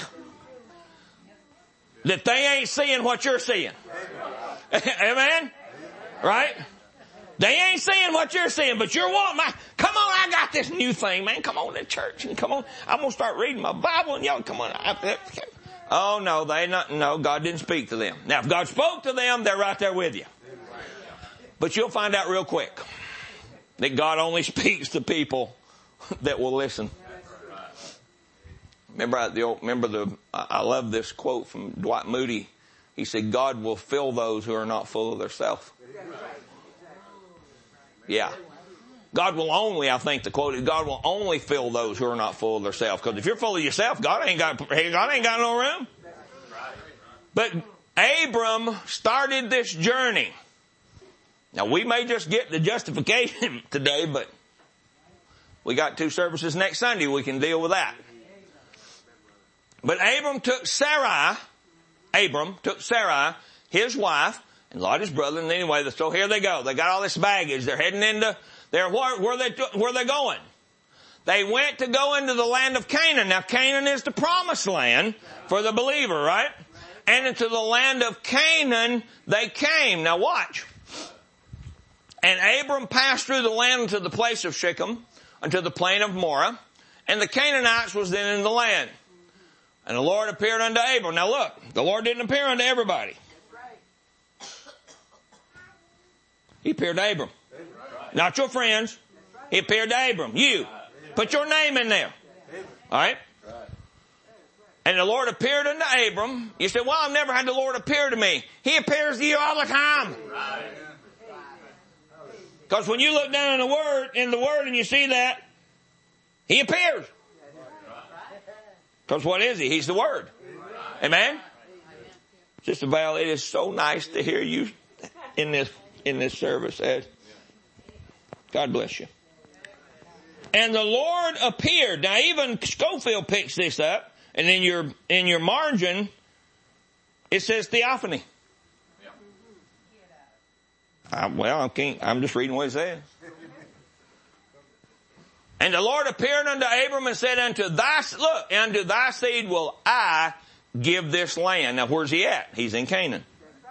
that they ain't seeing what you're seeing. Amen? Right? They ain't seeing what you're seeing, but you're wanting come on, I got this new thing, man. Come on to church and come on. I'm going to start reading my Bible and y'all come on. Oh no, no, God didn't speak to them. Now if God spoke to them, they're right there with you. But you'll find out real quick that God only speaks to people that will listen. I love this quote from Dwight Moody. He said, God will fill those who are not full of themselves. Yeah. God will only, I think the quote is, God will only fill those who are not full of themselves. Because if you're full of yourself, God ain't got no room. But Abram started this journey. Now we may just get the justification today, but we got 2 services next Sunday. We can deal with that. But Abram took Sarai, his wife, and Lot his brother, and anyway, so here they go. They got all this baggage. They're heading into, where they going? They went to go into the land of Canaan. Now Canaan is the promised land for the believer, right? And into the land of Canaan they came. Now watch. And Abram passed through the land to the place of Shechem, unto the plain of Moreh, and the Canaanites was then in the land. And the Lord appeared unto Abram. Now look, the Lord didn't appear unto everybody. He appeared to Abram. Not your friends. He appeared to Abram. You. Put your name in there. Alright? And the Lord appeared unto Abram. You said, well, I've never had the Lord appear to me. He appears to you all the time. Because when you look down in the Word and you see that, He appears. Because what is He? He's the Word. Amen? Sister Val, it is so nice to hear you in this service. God bless you. And the Lord appeared. Now even Schofield picks this up, and in your margin, it says theophany. I'm just reading what it says. And the Lord appeared unto Abram and said, unto thy seed will I give this land. Now where's he at? He's in Canaan.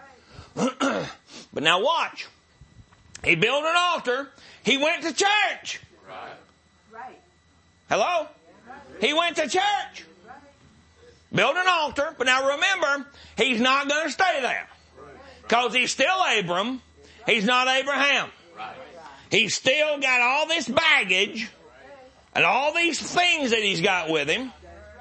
But now watch. He built an altar. He went to church. Right. Hello? He went to church. Built an altar. But now remember, he's not going to stay there. Because he's still Abram. He's not Abraham. He's still got all this baggage and all these things that he's got with him.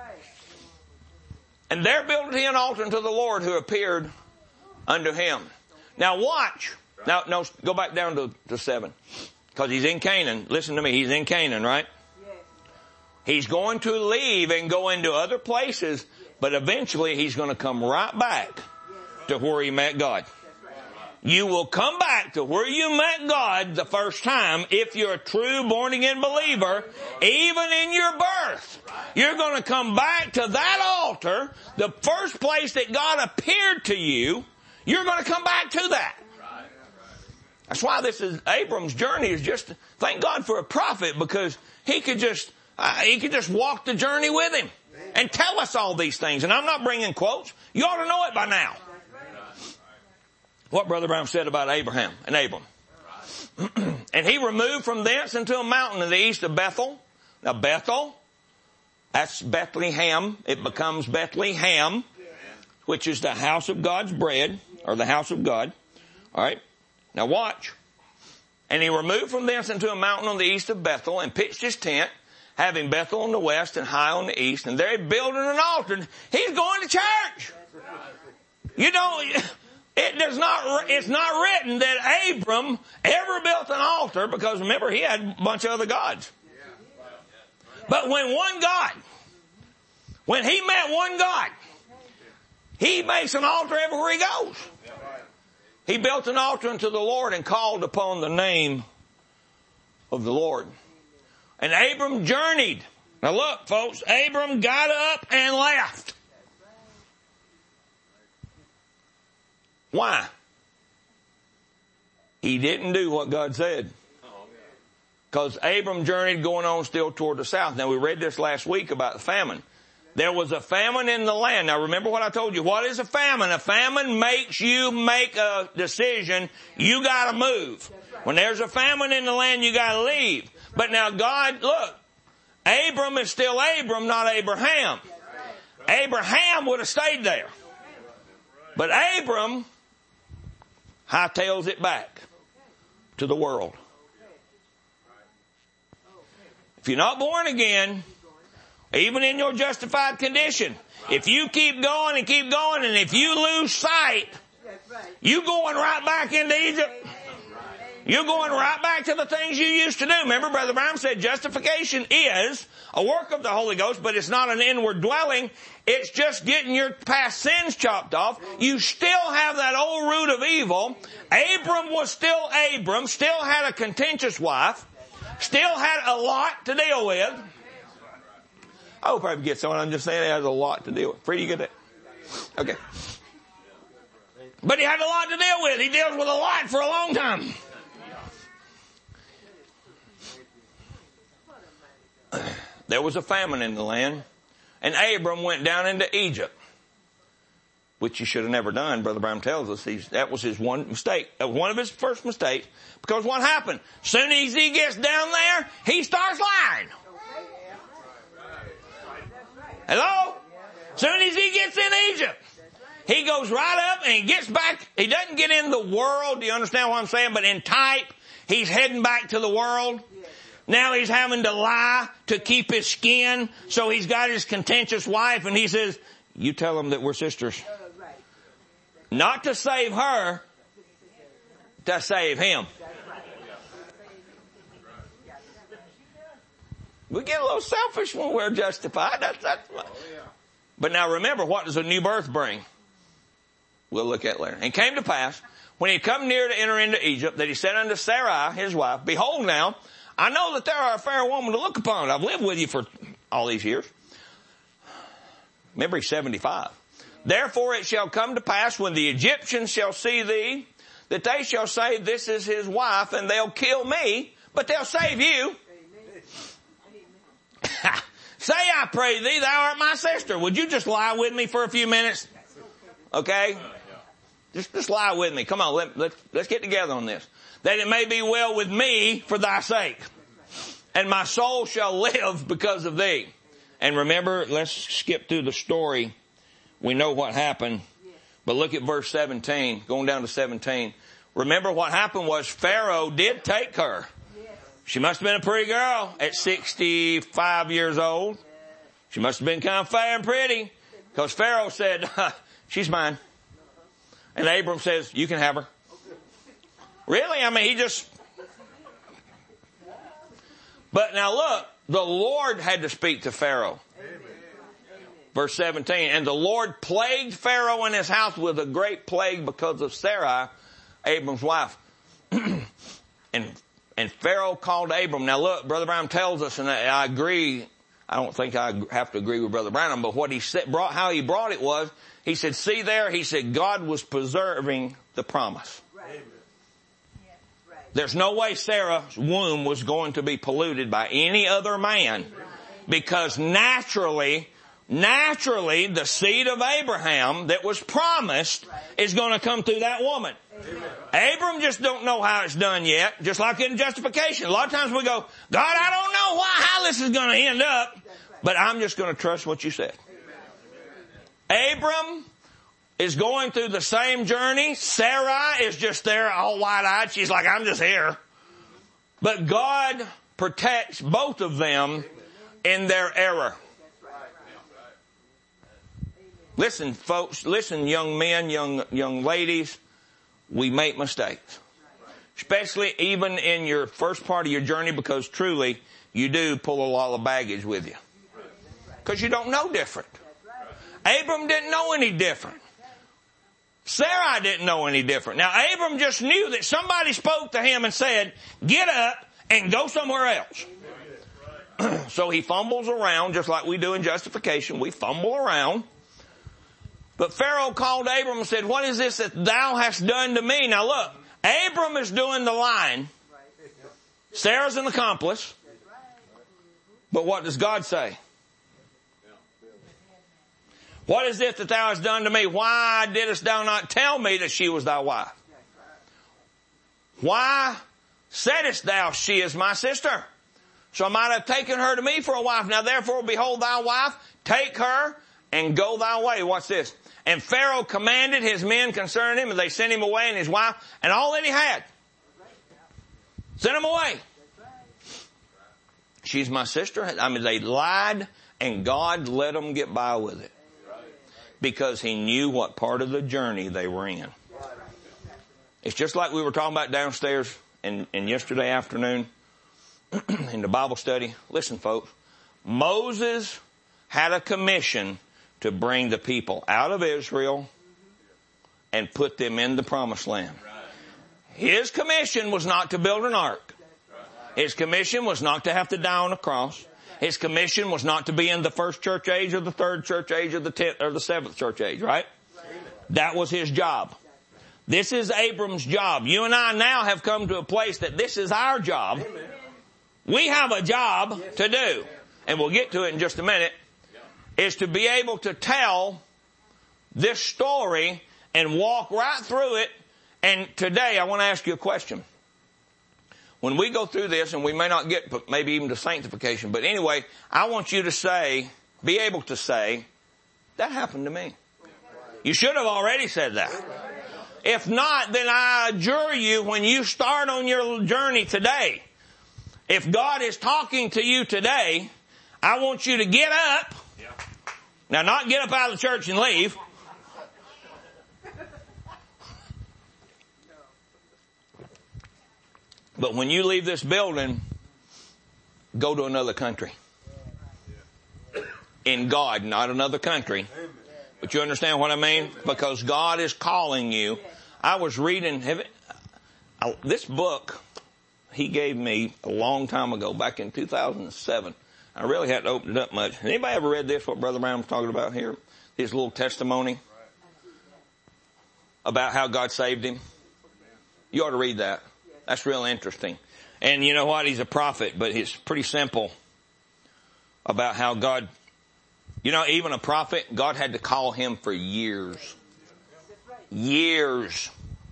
And there built he an altar unto the Lord who appeared unto him. Now watch. Now, no, go back down to 7. Because he's in Canaan. Listen to me, he's in Canaan, right? He's going to leave and go into other places, but eventually he's going to come right back to where he met God. You will come back to where you met God the first time if you're a true born-again believer, even in your birth. You're going to come back to that altar, the first place that God appeared to you. You're going to come back to that. That's why this is Abram's journey is just, thank God for a prophet, because he could just walk the journey with him and tell us all these things. And I'm not bringing quotes. You ought to know it by now. What Brother Brown said about Abraham and Abram. And he removed from thence into a mountain in the east of Bethel. Now Bethel, that's Bethlehem. It becomes Bethlehem, which is the house of God's bread, or the house of God. All right. Now watch. And he removed from thence into a mountain on the east of Bethel and pitched his tent, having Bethel on the west and Hai on the east. And there he built an altar. He's going to church. You know, it's not written that Abram ever built an altar, because remember, he had a bunch of other gods. But when he met one God, he makes an altar everywhere he goes. He built an altar unto the Lord and called upon the name of the Lord. And Abram journeyed. Now look, folks, Abram got up and left. Why? He didn't do what God said. Because Abram journeyed going on still toward the south. Now we read this last week about the famine. There was a famine in the land. Now remember what I told you. What is a famine? A famine makes you make a decision. You gotta move. When there's a famine in the land, you gotta leave. But now God, look, Abram is still Abram, not Abraham. Abraham would have stayed there. But Abram hightails it back to the world. If you're not born again, even in your justified condition, if you keep going, and if you lose sight, you're going right back into Egypt. You're going right back to the things you used to do. Remember, Brother Brown said justification is a work of the Holy Ghost, but it's not an inward dwelling. It's just getting your past sins chopped off. You still have that old root of evil. Abram was still Abram, still had a contentious wife, still had a lot to deal with. I hope I get someone. I'm just saying he has a lot to deal with. Free, you get that? Okay. But he had a lot to deal with. He deals with a lot for a long time. There was a famine in the land, and Abram went down into Egypt, which he should have never done. Brother Brown tells us that was his one mistake. That was one of his first mistakes, because what happened? Soon as he gets down there, he starts lying. Hello? Soon as he gets in Egypt, he goes right up and he gets back. He doesn't get in the world. Do you understand what I'm saying? But in type, he's heading back to the world. Now he's having to lie to keep his skin. So he's got his contentious wife, and he says, you tell him that we're sisters. Not to save her, to save him. We get a little selfish when we're justified. But now remember, what does a new birth bring? We'll look at it later. And it came to pass, when he had come near to enter into Egypt, that he said unto Sarai, his wife, behold now, I know that thou art a fair woman to look upon. I've lived with you for all these years. Remember, he's 75. Therefore it shall come to pass, when the Egyptians shall see thee, that they shall say, this is his wife, and they'll kill me, but they'll save you. Say, I pray thee, thou art my sister. Would you just lie with me for a few minutes? Okay? Just lie with me. Come on, let's get together on this. That it may be well with me for thy sake. And my soul shall live because of thee. And remember, let's skip through the story. We know what happened. But look at verse 17, going down to 17. Remember what happened was Pharaoh did take her. She must have been a pretty girl at 65 years old. She must have been kind of fair and pretty, because Pharaoh said, she's mine. And Abram says, you can have her. Really? I mean, he just But now look, the Lord had to speak to Pharaoh. Verse 17, and the Lord plagued Pharaoh and his house with a great plague because of Sarai, Abram's wife. And Pharaoh called Abram. Now look, Brother Branham tells us, and I agree, I don't think I have to agree with Brother Branham, but what he said, how he brought it was, he said, see there, he said, God was preserving the promise. Right. There's no way Sarah's womb was going to be polluted by any other man, because naturally, the seed of Abraham that was promised is going to come through that woman. Abram just don't know how it's done yet, just like in justification. A lot of times we go, God, I don't know how this is going to end up, but I'm just going to trust what you said. Abram is going through the same journey. Sarai is just there all wide-eyed. She's like, I'm just here. But God protects both of them in their error. Listen, folks, listen, young men, young ladies, we make mistakes. Especially even in your first part of your journey, because truly, you do pull a lot of baggage with you. Because you don't know different. Abram didn't know any different. Sarai didn't know any different. Now, Abram just knew that somebody spoke to him and said, get up and go somewhere else. So he fumbles around, just like we do in justification. We fumble around. But Pharaoh called Abram and said, what is this that thou hast done to me? Now look, Abram is doing the lying. Sarah's an accomplice. But what does God say? What is it that thou hast done to me? Why didst thou not tell me that she was thy wife? Why saidst thou, she is my sister? So I might have taken her to me for a wife. Now therefore, behold thy wife, take her and go thy way. Watch this. And Pharaoh commanded his men concerning him, and they sent him away and his wife and all that he had. Sent him away. She's my sister. I mean, they lied, and God let them get by with it. Because he knew what part of the journey they were in. It's just like we were talking about downstairs in yesterday afternoon in the Bible study. Listen, folks. Moses had a commission to bring the people out of Israel and put them in the promised land. His commission was not to build an ark. His commission was not to have to die on a cross. His commission was not to be in the first church age or the third church age or the 10th or the 7th church age, right? That was his job. This is Abram's job. You and I now have come to a place that this is our job. We have a job to do, and we'll get to it in just a minute, is to be able to tell this story and walk right through it. And today I want to ask you a question. When we go through this, and we may not get maybe even to sanctification, but anyway, I want you to say, be able to say, that happened to me. You should have already said that. If not, then I adjure you, when you start on your journey today, if God is talking to you today, I want you to get up. Now, not get up out of the church and leave. But when you leave this building, go to another country. In God, not another country. But you understand what I mean? Because God is calling you. I was reading this book he gave me a long time ago, back in 2007. I really hadn't opened it up much. Anybody ever read this, what Brother Brown's talking about here? His little testimony about how God saved him. You ought to read that. That's real interesting. And you know what? He's a prophet, but it's pretty simple about how God, you know, even a prophet, God had to call him for years. Years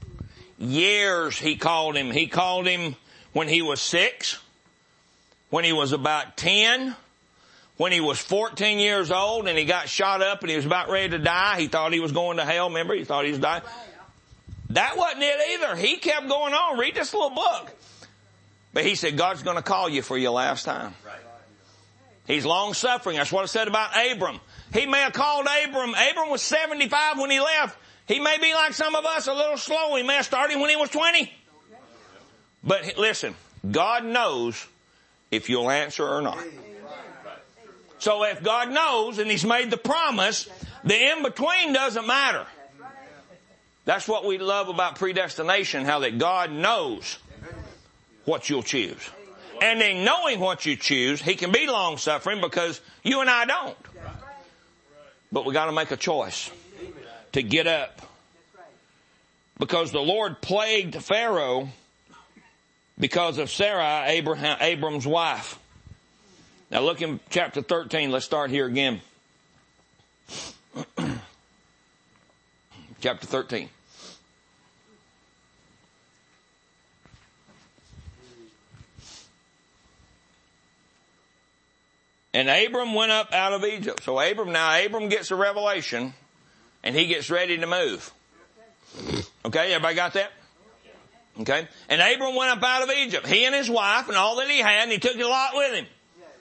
he called him. He called him when he was 6, when he was about 10, when he was 14 years old and he got shot up and he was about ready to die. He thought he was going to hell. Remember? He thought he was dying. That wasn't it either. He kept going on. Read this little book. But he said, God's going to call you for your last time. He's long-suffering. That's what I said about Abram. He may have called Abram. Abram was 75 when he left. He may be like some of us, a little slow. He may have started when he was 20. But listen, God knows if you'll answer or not. So if God knows and He's made the promise, the in-between doesn't matter. That's what we love about predestination, how that God knows what you'll choose. And in knowing what you choose, He can be long-suffering because you and I don't. But we got to make a choice to get up. Because the Lord plagued Pharaoh because of Sarai, Abram's wife. Now look in chapter 13. Let's start here again. Chapter 13. And Abram went up out of Egypt. So Abram gets a revelation and he gets ready to move. Okay, everybody got that? Okay. And Abram went up out of Egypt, he and his wife and all that he had, and he took Lot with him.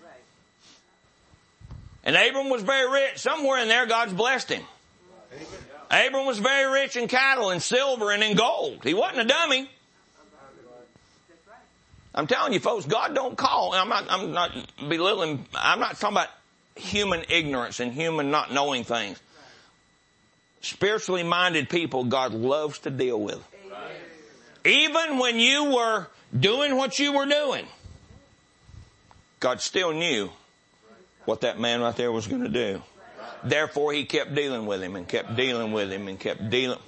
And Abram was very rich. Somewhere in there, God's blessed him. Abram was very rich in cattle and silver and in gold. He wasn't a dummy. I'm telling you, folks, God don't call. I'm not belittling. I'm not talking about human ignorance and human not knowing things. Spiritually minded people, God loves to deal with. Even when you were doing what you were doing, God still knew what that man right there was going to do. Therefore, He kept dealing with him and kept dealing with him and kept dealing.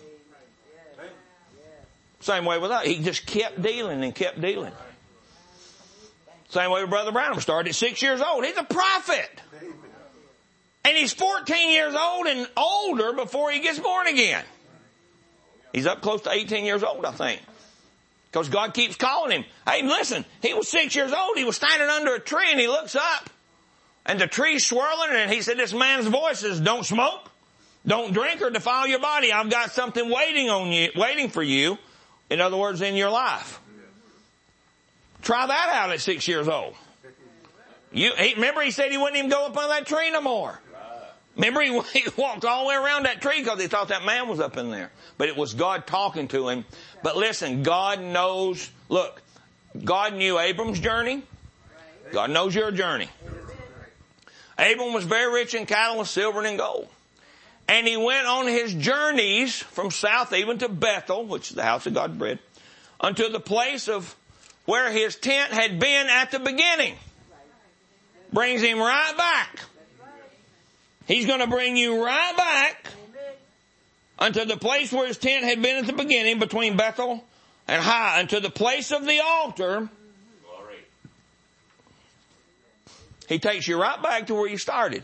Same way with us. He just kept dealing and kept dealing. Same way with Brother Branham. Started at 6 years old. He's a prophet. And he's 14 years old and older before he gets born again. He's up close to 18 years old, I think. Because God keeps calling him. Hey, listen, he was 6 years old. He was standing under a tree and he looks up. And the tree's swirling and he said, this man's voice is, don't smoke, don't drink or defile your body. I've got something waiting for you. In other words, in your life. Try that out at 6 years old. Remember he said he wouldn't even go up on that tree no more. Remember he walked all the way around that tree because he thought that man was up in there. But it was God talking to him. But listen, God knows, look, God knew Abram's journey. God knows your journey. Abram was very rich in cattle and silver and in gold. And he went on his journeys from south even to Bethel, which is the house of God's bread, unto the place of where his tent had been at the beginning. Brings him right back. He's going to bring you right back unto the place where his tent had been at the beginning, between Bethel and Hai, unto the place of the altar. He takes you right back to where you started.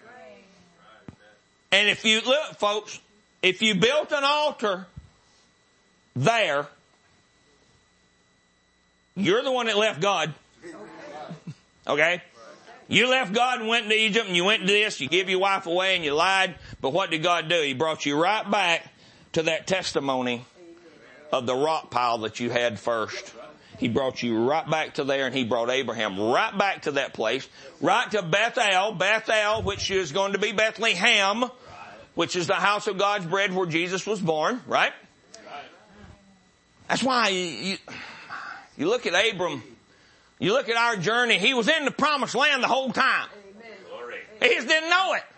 And if you look, folks, if you built an altar there, you're the one that left God. Okay? You left God and went to Egypt and you went to this, you gave your wife away and you lied. But what did God do? He brought you right back to that testimony of the rock pile that you had first. He brought you right back to there, and He brought Abraham right back to that place, right to Bethel, which is going to be Bethlehem, which is the house of God's bread where Jesus was born, right? That's why you look at Abram, you look at our journey, he was in the promised land the whole time. He just didn't know it.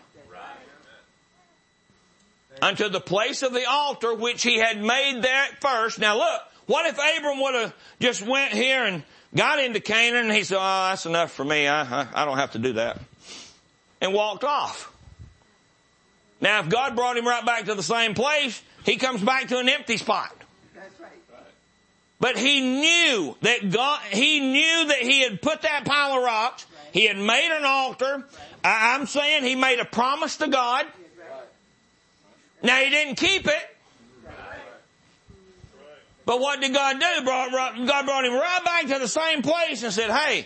Unto the place of the altar which he had made there at first. Now look, what if Abram would have just went here and got into Canaan and he said, oh, that's enough for me. I don't have to do that. And walked off. Now if God brought him right back to the same place, he comes back to an empty spot. But he knew that he had put that pile of rocks. He had made an altar. I'm saying he made a promise to God. Now he didn't keep it. But what did God do? God brought him right back to the same place and said, hey,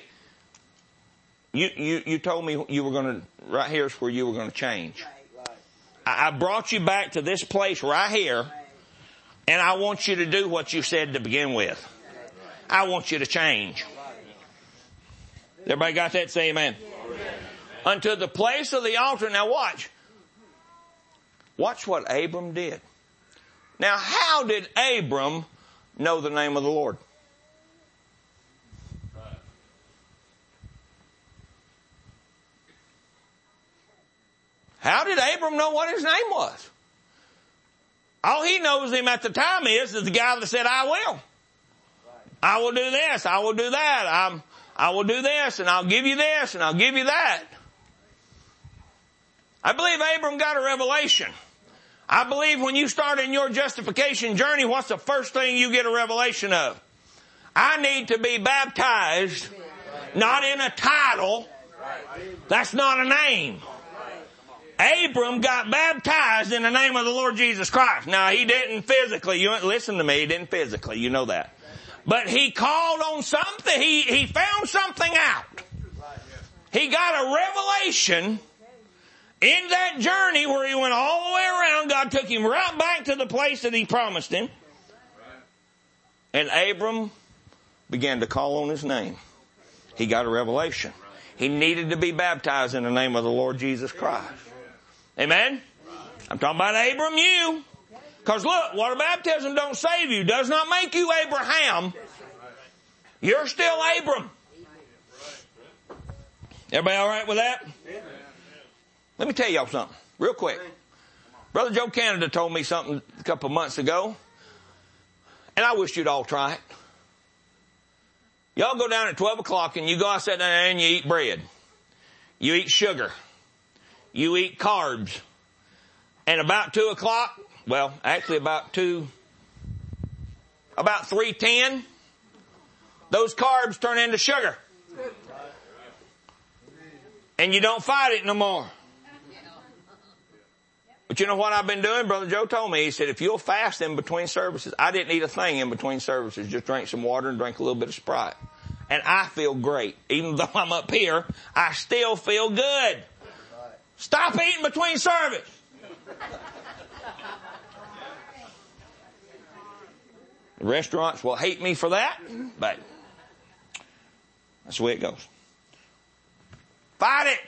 you told me you were going to, right here's where you were going to change. I brought you back to this place right here, and I want you to do what you said to begin with. I want you to change. Everybody got that? Say amen. Unto the place of the altar. Now watch. Watch what Abram did. Now how did Abram know the name of the Lord? Abram know what his name was? All he knows him at the time is the guy that said, I will. I will do this. I will do that. I will do this, and I'll give you this, and I'll give you that. I believe Abram got a revelation. I believe when you start in your justification journey, what's the first thing you get a revelation of? I need to be baptized, not in a title. That's not a name. Abram got baptized in the name of the Lord Jesus Christ. Now, he didn't physically, listen to me, he didn't physically, you know that. But he called on something, he found something out. He got a revelation in that journey where he went all the way around. God took him right back to the place that he promised him. And Abram began to call on his name. He got a revelation. He needed to be baptized in the name of the Lord Jesus Christ. Amen? I'm talking about Abram, you. Because look, water baptism don't save you. Does not make you Abraham. You're still Abram. Everybody all right with that? Let me tell y'all something real quick. Brother Joe Canada told me something a couple of months ago, and I wish you'd all try it. Y'all go down at 12 o'clock and you go outside there and you eat bread. You eat sugar. You eat carbs. And about 2 o'clock, well, actually about 3:10, those carbs turn into sugar. And you don't fight it no more. But you know what I've been doing? Brother Joe told me, he said, if you'll fast in between services, I didn't eat a thing in between services, just drank some water and drank a little bit of Sprite. And I feel great. Even though I'm up here, I still feel good. Stop eating between service. The restaurants will hate me for that, but that's the way it goes. Fight it.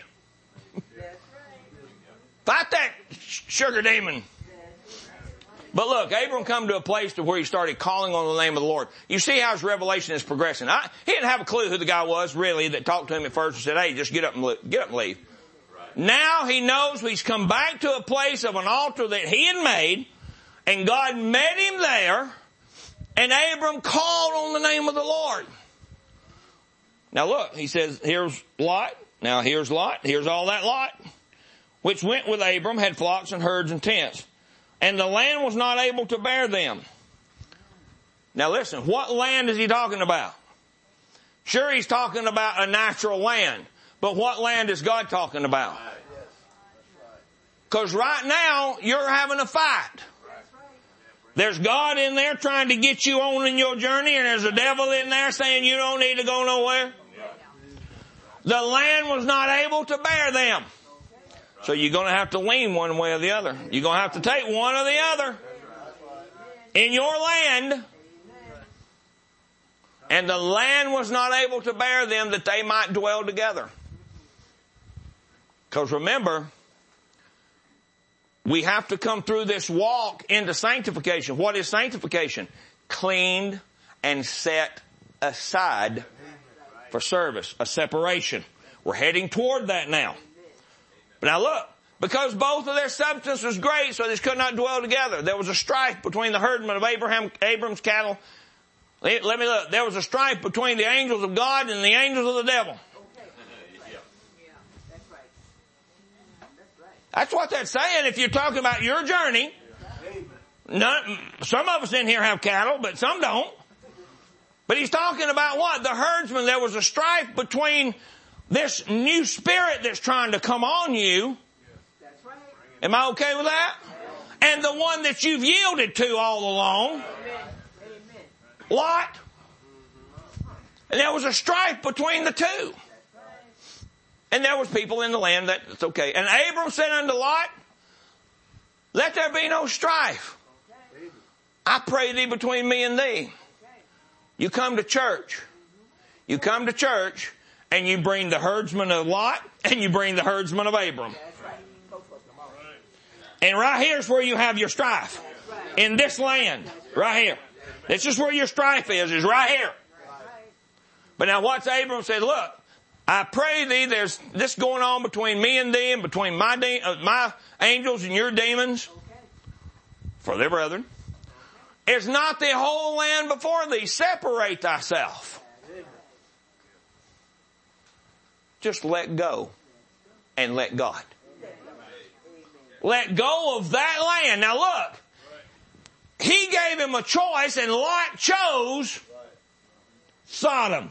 Fight that sugar demon. But look, Abram come to a place to where he started calling on the name of the Lord. You see how his revelation is progressing. He didn't have a clue who the guy was, really, that talked to him at first and said, hey, just get up and leave. Right. Now he knows he's come back to a place of an altar that he had made, and God met him there, and Abram called on the name of the Lord. Now look, he says, here's Lot. Now here's Lot. Here's all that Lot, which went with Abram, had flocks and herds and tents. And the land was not able to bear them. Now listen, what land is he talking about? Sure, he's talking about a natural land. But what land is God talking about? Because right now, you're having a fight. There's God in there trying to get you on in your journey, and there's a devil in there saying you don't need to go nowhere. The land was not able to bear them. So you're going to have to lean one way or the other. You're going to have to take one or the other in your land. And the land was not able to bear them that they might dwell together. Because remember, we have to come through this walk into sanctification. What is sanctification? Cleaned and set aside for service, a separation. We're heading toward that now. But now look, because both of their substance was great, so they could not dwell together. There was a strife between the herdmen of Abram's cattle. Let me look. There was a strife between the angels of God and the angels of the devil. That's what that's saying. If you're talking about your journey, some of us in here have cattle, but some don't. But he's talking about what? The herdsmen. There was a strife between this new spirit that's trying to come on you. Am I okay with that? And the one that you've yielded to all along. Lot. And there was a strife between the two. And there was people in the land that's okay. And Abram said unto Lot, let there be no strife. I pray thee between me and thee. You come to church. You come to church and you bring the herdsman of Lot and you bring the herdsman of Abram. And right here's where you have your strife. In this land. Right here. This is where your strife is right here. But now what's Abram said, look, I pray thee, there's this going on between me and thee and between my angels and your demons for their brethren. Is not the whole land before thee? Separate thyself. Just let go and let God. Let go of that land. Now look, he gave him a choice and Lot chose Sodom.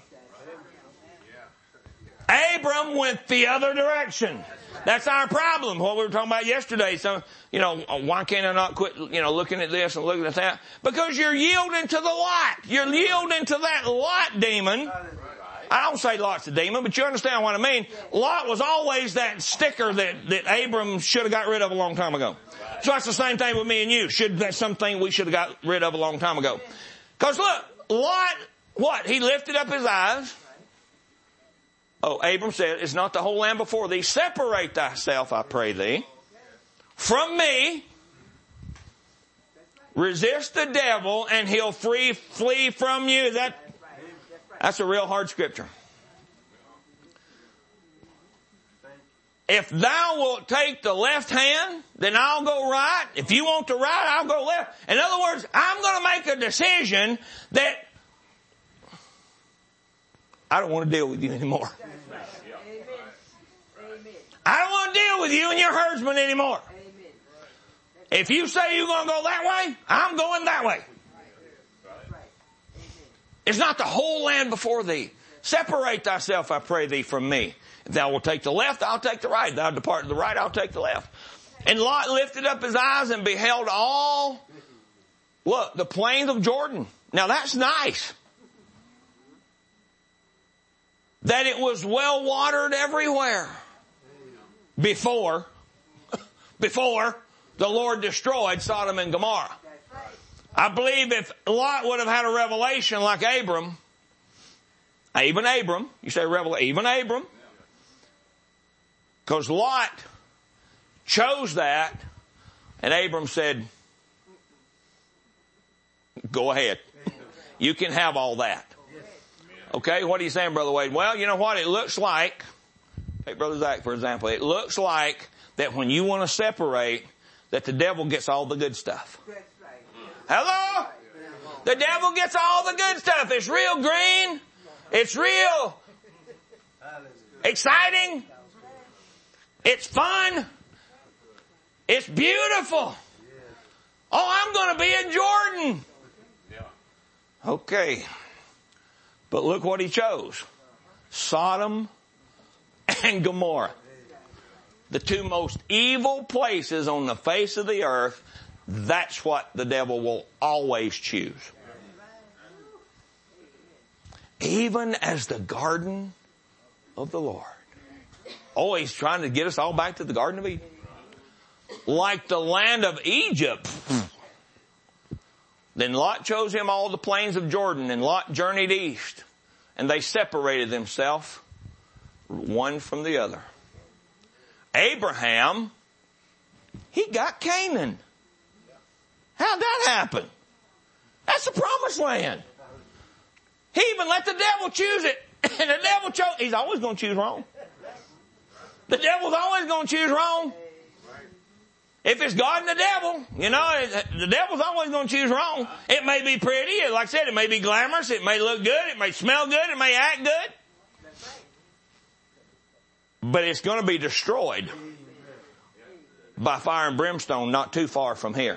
Abram went the other direction. That's our problem. What we were talking about yesterday. So, why can't I not quit, looking at this and looking at that? Because you're yielding to the Lot. You're yielding to that Lot demon. I don't say Lot's a demon, but you understand what I mean. Lot was always that sticker that Abram should have got rid of a long time ago. So that's the same thing with me and you. That's something we should have got rid of a long time ago. Because look, Lot, what? He lifted up his eyes. Oh, Abram said, is not the whole land before thee? Separate thyself, I pray thee, from me. Resist the devil and he'll flee from you. That's a real hard scripture. If thou wilt take the left hand, then I'll go right. If you want the right, I'll go left. In other words, I'm going to make a decision that I don't want to deal with you anymore. I don't want to deal with you and your herdsmen anymore. If you say you're going to go that way, I'm going that way. Is not the whole land before thee? Separate thyself, I pray thee, from me. If thou wilt take the left, I'll take the right. If thou depart to the right, I'll take the left. And Lot lifted up his eyes and beheld the plains of Jordan. Now that's nice. That it was well watered everywhere. Before the Lord destroyed Sodom and Gomorrah. I believe if Lot would have had a revelation like Abram, even Abram, you say revelation, even Abram, because Lot chose that, and Abram said, go ahead. You can have all that. Okay, what are you saying, Brother Wade? Well, you know what? It looks like, take Brother Zach for example, it looks like that when you want to separate, that the devil gets all the good stuff. Hello? The devil gets all the good stuff. It's real green. It's real exciting. It's fun. It's beautiful. Oh, I'm going to be in Jordan. Okay. But look what he chose. Sodom and Gomorrah. The two most evil places on the face of the earth. That's what the devil will always choose. Even as the garden of the Lord. Oh, he's trying to get us all back to the Garden of Eden. Like the land of Egypt. Then Lot chose him all the plains of Jordan, and Lot journeyed east. And they separated themselves, one from the other. Abraham, he got Canaan. How'd that happen? That's the promised land. He even let the devil choose it. And the devil chose, he's always going to choose wrong. The devil's always going to choose wrong. If it's God and the devil, the devil's always going to choose wrong. It may be pretty, like I said, it may be glamorous, it may look good, it may smell good, it may act good. But it's going to be destroyed by fire and brimstone not too far from here.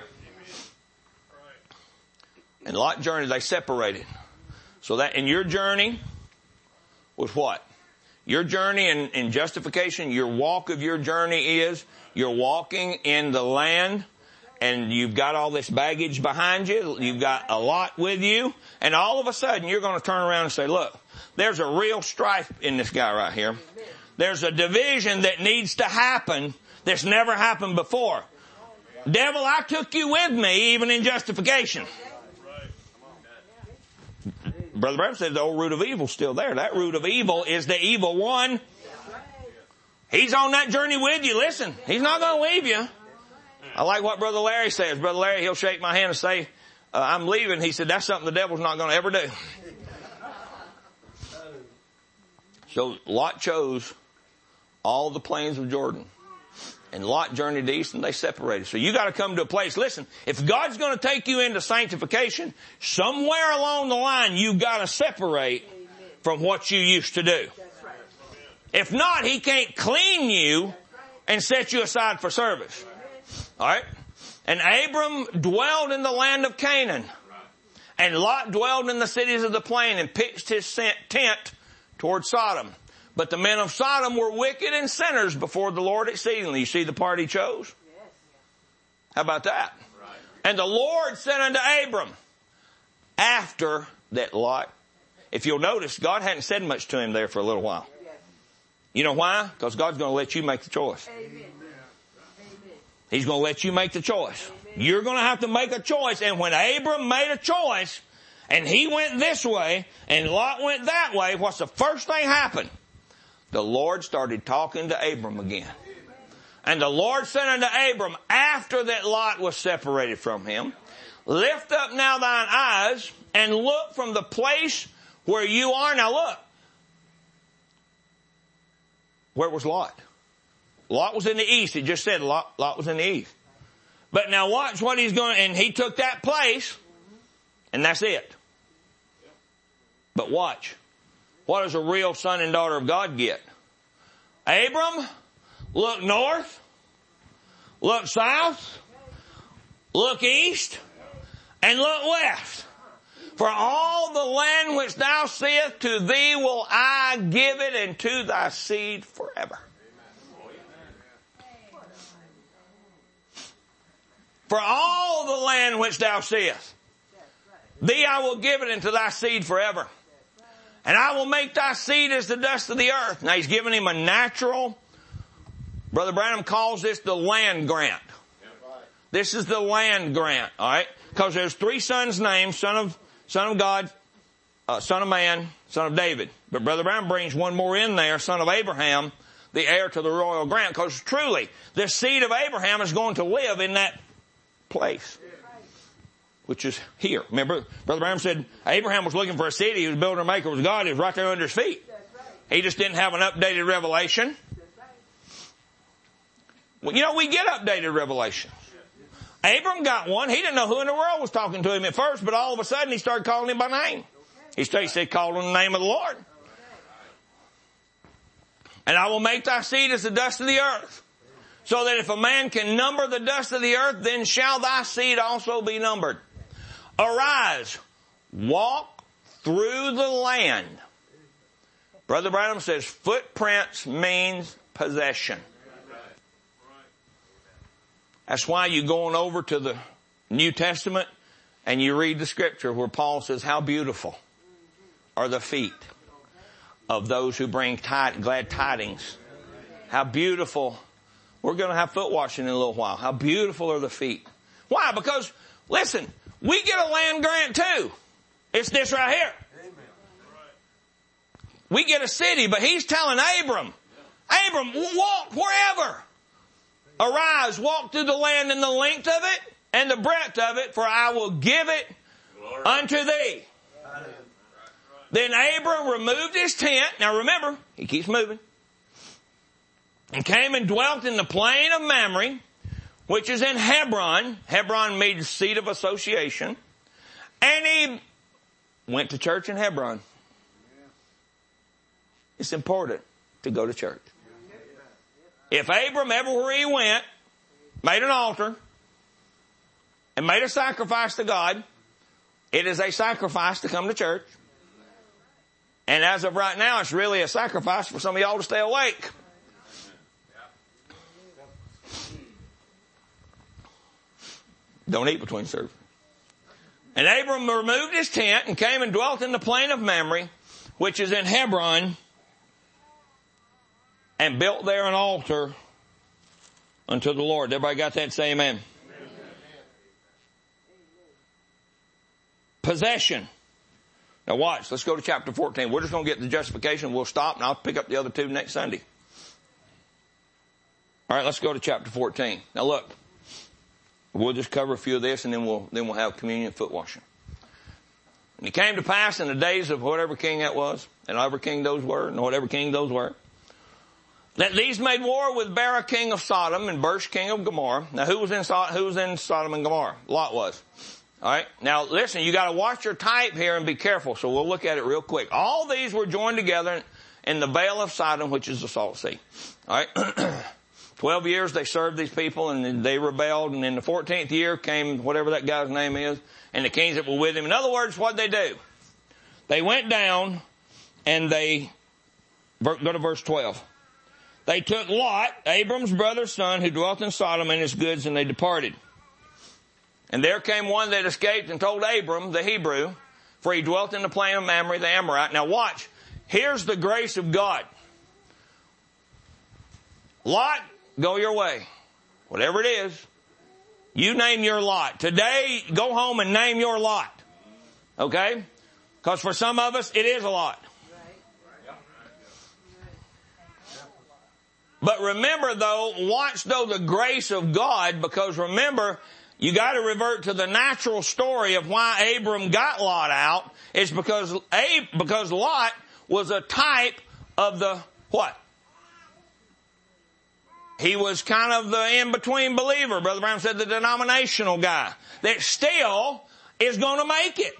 And Lot journeyed, they separated. So that in your journey was what? Your journey in justification, your walk of your journey is you're walking in the land and you've got all this baggage behind you. You've got a lot with you. And all of a sudden you're going to turn around and say, look, there's a real strife in this guy right here. There's a division that needs to happen that's never happened before. Devil, I took you with me even in justification. Brother Branham said the old root of evil's still there. That root of evil is the evil one. He's on that journey with you. Listen, he's not going to leave you. I like what Brother Larry says. Brother Larry, he'll shake my hand and say, I'm leaving. He said, that's something the devil's not going to ever do. So Lot chose all the plains of Jordan. And Lot journeyed east and they separated. So you got to come to a place. Listen, if God's going to take you into sanctification, somewhere along the line you got to separate from what you used to do. If not, He can't clean you and set you aside for service. All right? And Abram dwelled in the land of Canaan. And Lot dwelled in the cities of the plain and pitched his tent toward Sodom. But the men of Sodom were wicked and sinners before the Lord exceedingly. You see the part He chose? How about that? And the Lord said unto Abram, after that Lot, if you'll notice, God hadn't said much to him there for a little while. You know why? Because God's going to let you make the choice. He's going to let you make the choice. You're going to have to make a choice. And when Abram made a choice, and he went this way, and Lot went that way, what's the first thing happened? The Lord started talking to Abram again. And the Lord said unto Abram, after that Lot was separated from him, lift up now thine eyes and look from the place where you are. Now look. Where was Lot? Lot was in the east. It just said Lot was in the east. But now watch what he's going, and he took that place, and that's it. But watch. What does a real son and daughter of God get? Abram, look north, look south, look east, and look west. For all the land which thou seest, to thee will I give it, and to thy seed forever. For all the land which thou seest, thee I will give it, and to thy seed forever. And I will make thy seed as the dust of the earth. Now He's given him a natural, Brother Branham calls this the land grant. This is the land grant, alright? Because there's three sons named, son of God, son of man, son of David. But Brother Branham brings one more in there, son of Abraham, the heir to the royal grant. Because truly, the seed of Abraham is going to live in that place, which is here. Remember, Brother Branham said Abraham was looking for a city whose builder and maker was God. He was right there under his feet. He just didn't have an updated revelation. Well, you know, we get updated revelations. Abram got one. He didn't know who in the world was talking to him at first, but all of a sudden he started calling him by name. He said, call on the name of the Lord. And I will make thy seed as the dust of the earth, so that if a man can number the dust of the earth, then shall thy seed also be numbered. Arise, walk through the land. Brother Branham says footprints means possession. That's why you go on over to the New Testament and you read the scripture where Paul says, how beautiful are the feet of those who bring glad tidings. How beautiful. We're going to have foot washing in a little while. How beautiful are the feet. Why? Because, listen, we get a land grant too. It's this right here. We get a city, but He's telling Abram, walk wherever. Arise, walk through the land in the length of it and the breadth of it, for I will give it unto thee. Then Abram removed his tent. Now remember, he keeps moving. And came and dwelt in the plain of Mamre, which is in Hebron. Hebron means seat of association. And he went to church in Hebron. It's important to go to church. If Abram, everywhere he went, made an altar and made a sacrifice to God, it is a sacrifice to come to church. And as of right now, it's really a sacrifice for some of y'all to stay awake. Don't eat between services. And Abram removed his tent and came and dwelt in the plain of Mamre, which is in Hebron, and built there an altar unto the Lord. Everybody got that? Say amen. Amen. Possession. Now watch. Let's go to chapter 14. We're just going to get the justification. We'll stop and I'll pick up the other two next Sunday. All right, let's go to chapter 14. Now look. We'll just cover a few of this and then we'll have communion and foot washing. And it came to pass in the days of whatever king that was, and whatever king those were. That these made war with Bera, king of Sodom, and Bersh, king of Gomorrah. Now, who was in Sodom and Gomorrah? Lot was. All right. Now, listen, you got to watch your type here and be careful. So we'll look at it real quick. All these were joined together in the Vale of Sidon, which is the Salt Sea. All right. 12 years they served these people, and they rebelled. And in the 14th year came whatever that guy's name is, and the kings that were with him. In other words, what did they do? They went down, and go to verse 12. They took Lot, Abram's brother's son, who dwelt in Sodom, and his goods, and they departed. And there came one that escaped and told Abram, the Hebrew, for he dwelt in the plain of Mamre, the Amorite. Now watch. Here's the grace of God. Lot, go your way. Whatever it is, you name your lot. Today, go home and name your lot. Okay? Because for some of us, it is a lot. But remember though, watch though the grace of God, because remember, you got to revert to the natural story of why Abram got Lot out. It's because Lot was a type of the what? He was kind of the in-between believer. Brother Brown said the denominational guy that still is going to make it.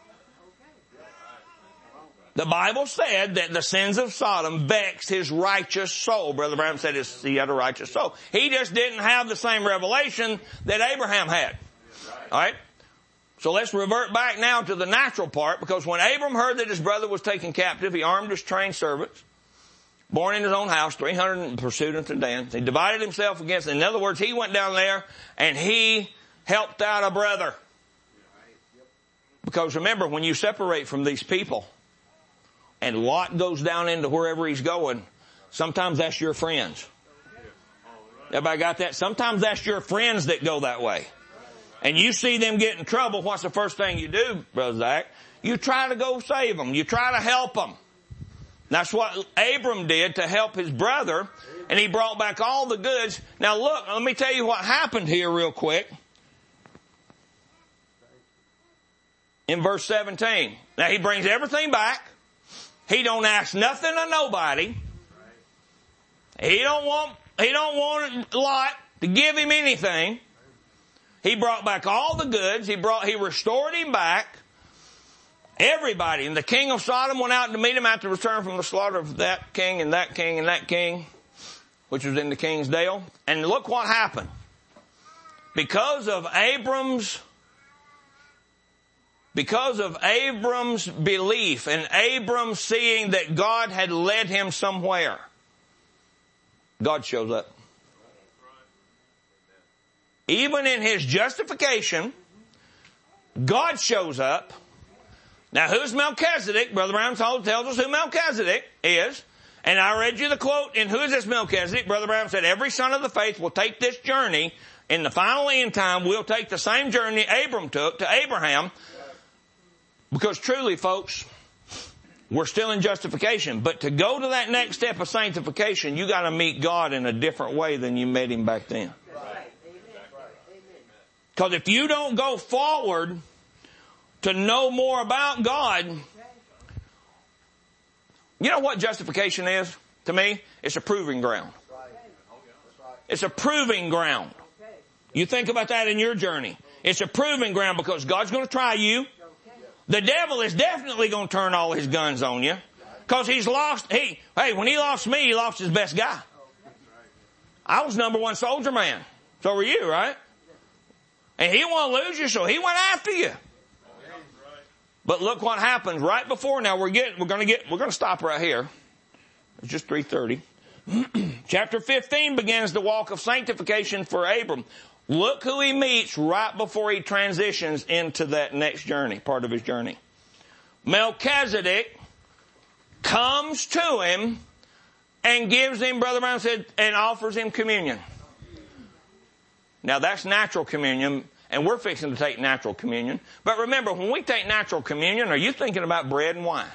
The Bible said that the sins of Sodom vexed his righteous soul. Brother Branham said he had a righteous soul. He just didn't have the same revelation that Abraham had. All right? So let's revert back now to the natural part, because when Abram heard that his brother was taken captive, he armed his trained servants, born in his own house, 300, and pursued unto Dan. He divided himself against them. In other words, he went down there and he helped out a brother. Because remember, when you separate from these people, and Lot goes down into wherever he's going, sometimes that's your friends. Everybody got that? Sometimes that's your friends that go that way. And you see them get in trouble, what's the first thing you do, Brother Zach? You try to go save them. You try to help them. That's what Abram did to help his brother, and he brought back all the goods. Now look, let me tell you what happened here real quick. In verse 17. Now he brings everything back. He don't ask nothing of nobody. He don't want Lot to give him anything. He brought back all the goods. He restored him back. Everybody. And the king of Sodom went out to meet him after return from the slaughter of that king and that king and that king, which was in the king's dale. And look what happened. Because of Abram's belief and Abram seeing that God had led him somewhere, God shows up. Even in his justification, God shows up. Now who's Melchizedek? Brother Brown tells us who Melchizedek is. And I read you the quote in Who is this Melchizedek? Brother Brown said every son of the faith will take this journey. In the final end time, we'll take the same journey Abram took to Abraham. Because truly, folks, we're still in justification. But to go to that next step of sanctification, you got to meet God in a different way than you met him back then. Because if you don't go forward to know more about God, you know what justification is to me? It's a proving ground. It's a proving ground. You think about that in your journey. It's a proving ground because God's going to try you. The devil is definitely going to turn all his guns on you. Because he's lost, when he lost me, he lost his best guy. I was number one soldier man. So were you, right? And he won't lose you, so he went after you. But look what happens right before now. We're going to stop right here. It's just 3:30. Chapter 15 begins the walk of sanctification for Abram. Look who he meets right before he transitions into that next journey, part of his journey. Melchizedek comes to him and gives him, Brother Brown said, and offers him communion. Now that's natural communion, and we're fixing to take natural communion. But remember, when we take natural communion, are you thinking about bread and wine?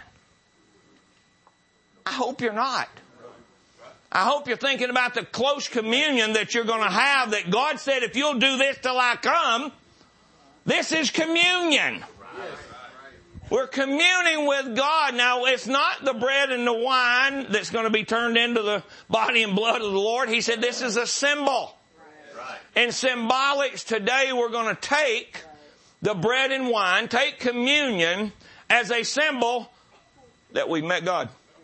I hope you're not. I hope you're thinking about the close communion that you're going to have, that God said, if you'll do this till I come, this is communion. We're communing with God. Now, it's not the bread and the wine that's going to be turned into the body and blood of the Lord. He said this is a symbol. In symbolics today, we're going to take the bread and wine, take communion as a symbol that we met God.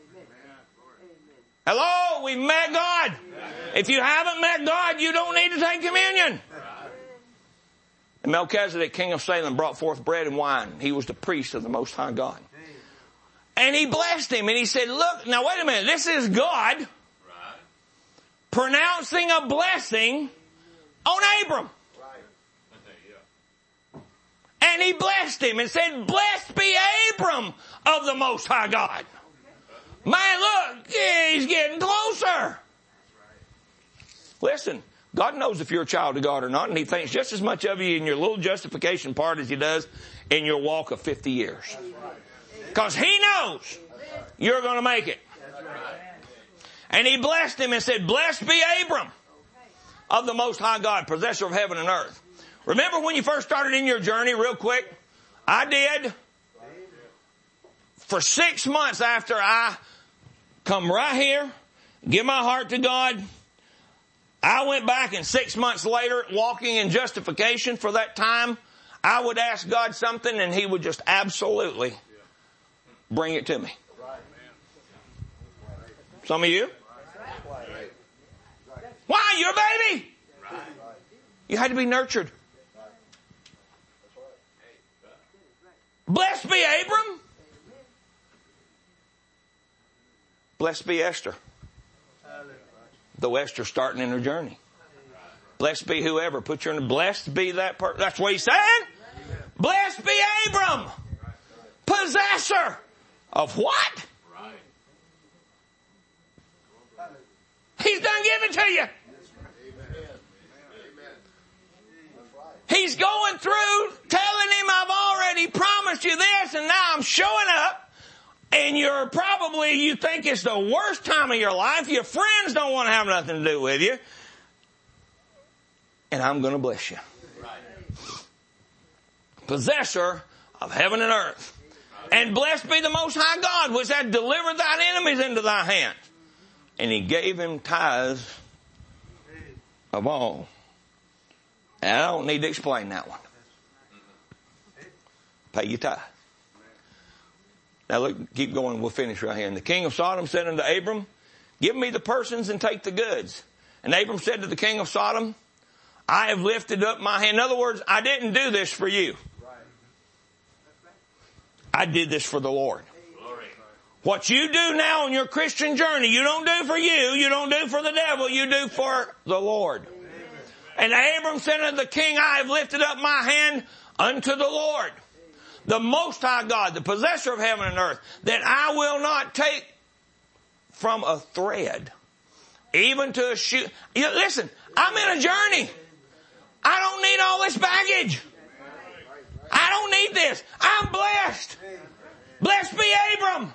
Hello, we met God. If you haven't met God, you don't need to take communion. And Melchizedek, king of Salem, brought forth bread and wine. He was the priest of the Most High God. And he blessed him and he said, look, now wait a minute, this is God pronouncing a blessing on Abram. And he blessed him and said, blessed be Abram of the Most High God. Man, look, he's getting closer. Listen, God knows if you're a child of God or not, and he thinks just as much of you in your little justification part as he does in your walk of 50 years. Because he knows you're going to make it. And he blessed him and said, blessed be Abram of the Most High God, possessor of heaven and earth. Remember when you first started in your journey, real quick? I did. For 6 months after I come right here, give my heart to God, I went back and 6 months later, walking in justification for that time, I would ask God something and he would just absolutely bring it to me. Some of you? Why? You're a baby. You had to be nurtured. Blessed be Abram. Blessed be Esther. Though Esther's starting in her journey. Blessed be whoever. Put your name. Blessed be that person. That's what he's saying. Blessed be Abram. Possessor of what? He's done given to you. He's going through telling him, I've already promised you this and now I'm showing up. And you think it's the worst time of your life. Your friends don't want to have nothing to do with you. And I'm going to bless you. Possessor of heaven and earth. And blessed be the Most High God, which hath delivered thine enemies into thy hand. And he gave him tithes of all. And I don't need to explain that one. Pay your tithe. Now look, keep going. We'll finish right here. And the king of Sodom said unto Abram, give me the persons and take the goods. And Abram said to the king of Sodom, I have lifted up my hand. In other words, I didn't do this for you. I did this for the Lord. What you do now on your Christian journey, you don't do for you. You don't do for the devil. You do for the Lord. And Abram said unto the king, I have lifted up my hand unto the Lord, the Most High God, the possessor of heaven and earth, that I will not take from a thread, even to a shoe. Listen, I'm in a journey. I don't need all this baggage. I don't need this. I'm blessed. Blessed be Abram.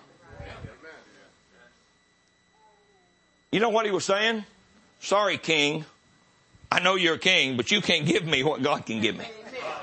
You know what he was saying? Sorry, king. I know you're a king, but you can't give me what God can give me.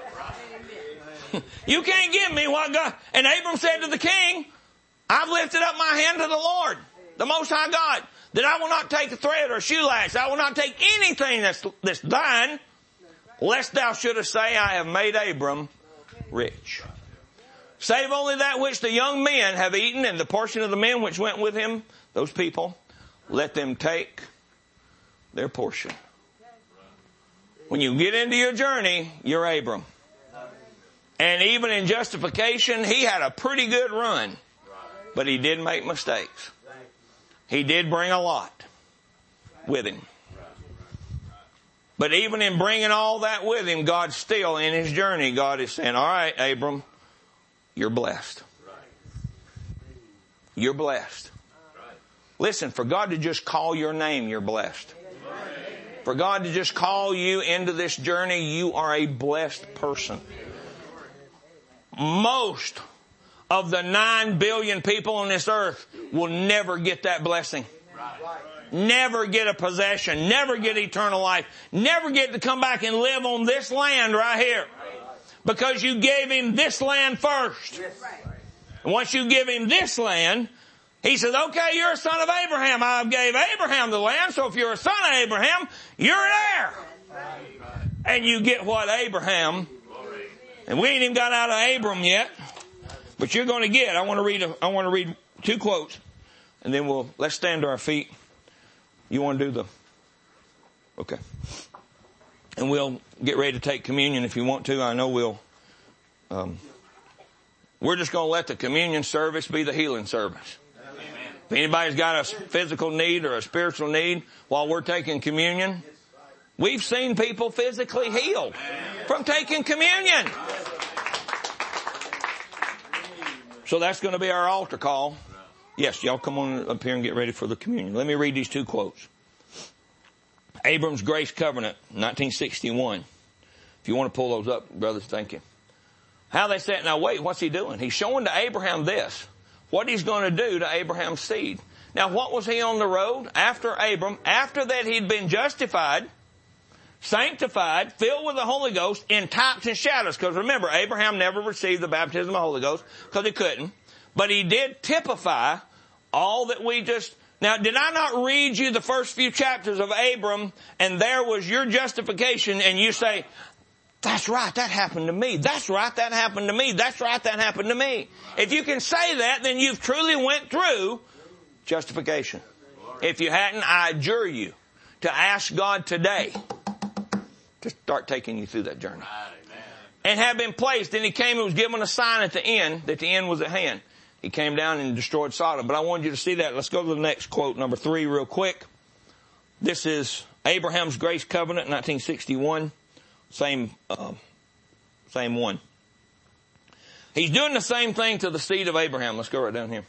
You can't give me what God... And Abram said to the king, I've lifted up my hand to the Lord, the Most High God, that I will not take a thread or a shoe lash. I will not take anything that's thine, lest thou shouldest say, I have made Abram rich. Save only that which the young men have eaten, and the portion of the men which went with him, those people, let them take their portion. When you get into your journey, you're Abram. And even in justification, he had a pretty good run. But he did make mistakes. He did bring a lot with him. But even in bringing all that with him, God still, in his journey, God is saying, all right, Abram, you're blessed. You're blessed. Listen, for God to just call your name, you're blessed. For God to just call you into this journey, you are a blessed person. Most of the 9 billion people on this earth will never get that blessing. Never get a possession. Never get eternal life. Never get to come back and live on this land right here. Because you gave him this land first. And once you give him this land, he says, okay, you're a son of Abraham. I gave Abraham the land, so if you're a son of Abraham, you're there. And you get what Abraham, and we ain't even got out of Abram yet, but you're going to get. I want to read 2 quotes, and then let's stand to our feet. You want to do okay. And we'll get ready to take communion if you want to. I know we're just going to let the communion service be the healing service. Amen. If anybody's got a physical need or a spiritual need while we're taking communion, we've seen people physically healed from taking communion. So that's going to be our altar call. Yes, y'all come on up here and get ready for the communion. Let me read these 2 quotes. Abram's Grace Covenant, 1961. If you want to pull those up, brothers, thank you. How they said, now wait, what's he doing? He's showing to Abraham this, what he's going to do to Abraham's seed. Now what was he on the road? After that he'd been justified, sanctified, filled with the Holy Ghost in types and shadows. Because remember, Abraham never received the baptism of the Holy Ghost because he couldn't. But he did typify all that we just... Now, did I not read you the first few chapters of Abram, and there was your justification, and you say, that's right, that happened to me. That's right, that happened to me. That's right, that happened to me. If you can say that, then you've truly went through justification. If you hadn't, I adjure you to ask God today to start taking you through that journey. And have been placed, and he came and was given a sign at the end, that the end was at hand. He came down and destroyed Sodom. But I wanted you to see that. Let's go to the next quote, number 3, real quick. This is Abraham's Grace Covenant, 1961. Same one. He's doing the same thing to the seed of Abraham. Let's go right down here.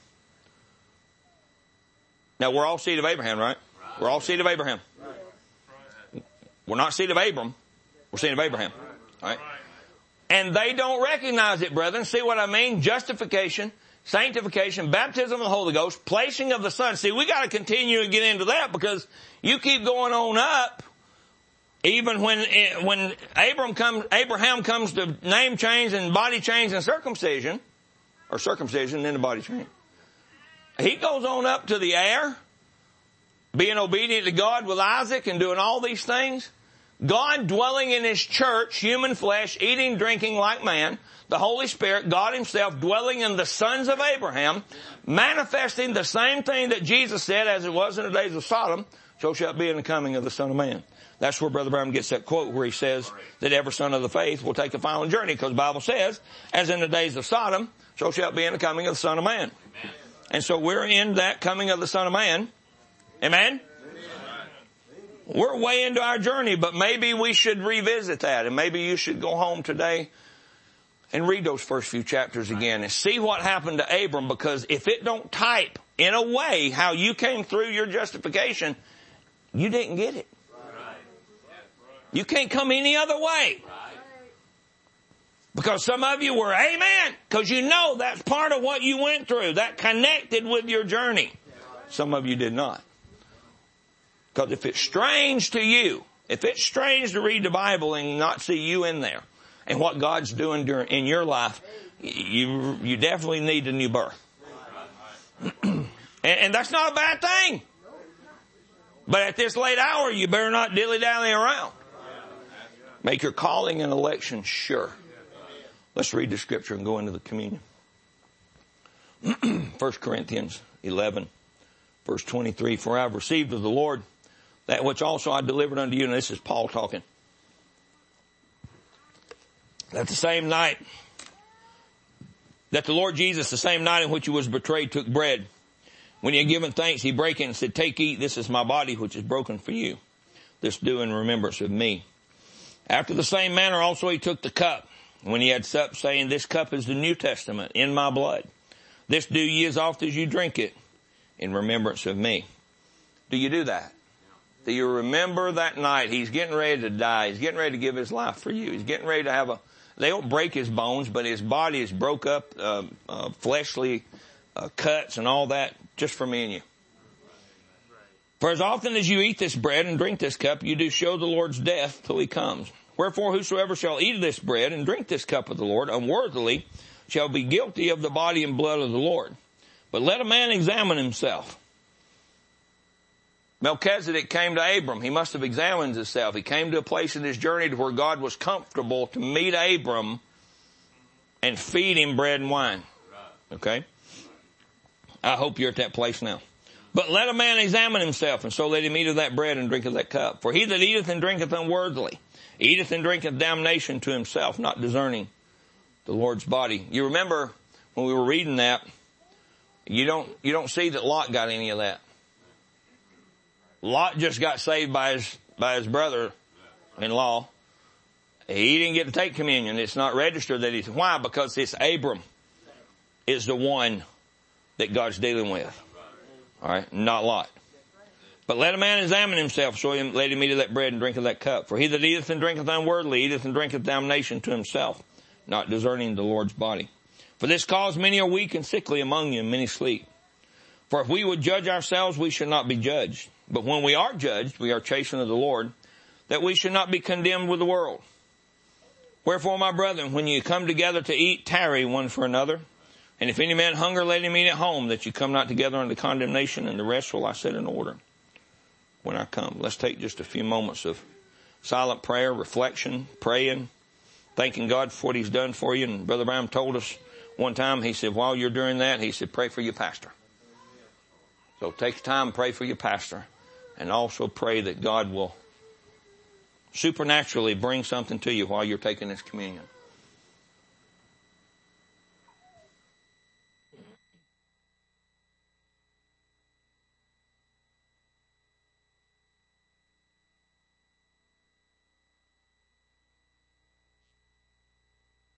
Now, we're all seed of Abraham, right? We're all seed of Abraham. We're not seed of Abram. We're seed of Abraham. All right? And they don't recognize it, brethren. See what I mean? Justification, sanctification, baptism of the Holy Ghost, placing of the Son. See, we got to continue to get into that because you keep going on up. Even when Abraham comes to name change and body change and circumcision, then the body change. He goes on up to the heir, being obedient to God with Isaac and doing all these things. God dwelling in His church, human flesh, eating, drinking like man. The Holy Spirit, God Himself, dwelling in the sons of Abraham, manifesting the same thing that Jesus said, as it was in the days of Sodom, so shall it be in the coming of the Son of Man. That's where Brother Branham gets that quote where he says that every son of the faith will take the final journey, because the Bible says, as in the days of Sodom, so shall it be in the coming of the Son of Man. Amen. And so we're in that coming of the Son of Man. Amen? We're way into our journey, but maybe we should revisit that, and maybe you should go home today and read those first few chapters again and see what happened to Abram, because if it don't type in a way how you came through your justification, you didn't get it. You can't come any other way. Because some of you were amen, because you know that's part of what you went through. That connected with your journey. Some of you did not. Because if it's strange to you, if it's strange to read the Bible and not see you in there and what God's doing in your life, you definitely need a new birth. and that's not a bad thing. But at this late hour, you better not dilly-dally around. Make your calling and election sure. Let's read the scripture and go into the communion. 1 Corinthians 11, verse 23. For I have received of the Lord that which also I delivered unto you. And this is Paul talking. That the same night, that the Lord Jesus, the same night in which he was betrayed, took bread. When he had given thanks, he brake it and said, Take, eat, this is my body which is broken for you. This do in remembrance of me. After the same manner also he took the cup, when he had supped, saying, This cup is the New Testament in my blood. This do ye as oft as you drink it in remembrance of me. Do you do that? Do you remember that night? He's getting ready to die. He's getting ready to give his life for you. He's getting ready to have they don't break his bones, but his body is broke up, fleshly cuts and all that, just for me and you. For as often as you eat this bread and drink this cup, you do show the Lord's death till he comes. Wherefore whosoever shall eat of this bread and drink this cup of the Lord unworthily shall be guilty of the body and blood of the Lord. But let a man examine himself. Melchizedek came to Abram. He must have examined himself. He came to a place in his journey to where God was comfortable to meet Abram and feed him bread and wine. Okay? I hope you're at that place now. But let a man examine himself, and so let him eat of that bread and drink of that cup. For he that eateth and drinketh unworthily, eateth and drinketh damnation to himself, not discerning the Lord's body. You remember when we were reading that, you don't see that Lot got any of that. Lot just got saved by his brother-in-law. He didn't get to take communion. It's not registered that he's, why? Because it's Abram is the one that God's dealing with. All right, not Lot. But let a man examine himself, so let him eat of that bread and drink of that cup. For he that eateth and drinketh unworthily, eateth and drinketh damnation to himself, not discerning the Lord's body. For this cause many are weak and sickly among you, and many sleep. For if we would judge ourselves, we should not be judged. But when we are judged, we are chastened of the Lord, that we should not be condemned with the world. Wherefore, my brethren, when you come together to eat, tarry one for another. And if any man hunger, let him eat at home, that you come not together unto condemnation, and the rest will I set in order when I come. Let's take just a few moments of silent prayer, reflection, praying, thanking God for what he's done for you. And Brother Brown told us one time, he said, while you're doing that, he said, pray for your pastor. So take time, pray for your pastor, and also pray that God will supernaturally bring something to you while you're taking this communion.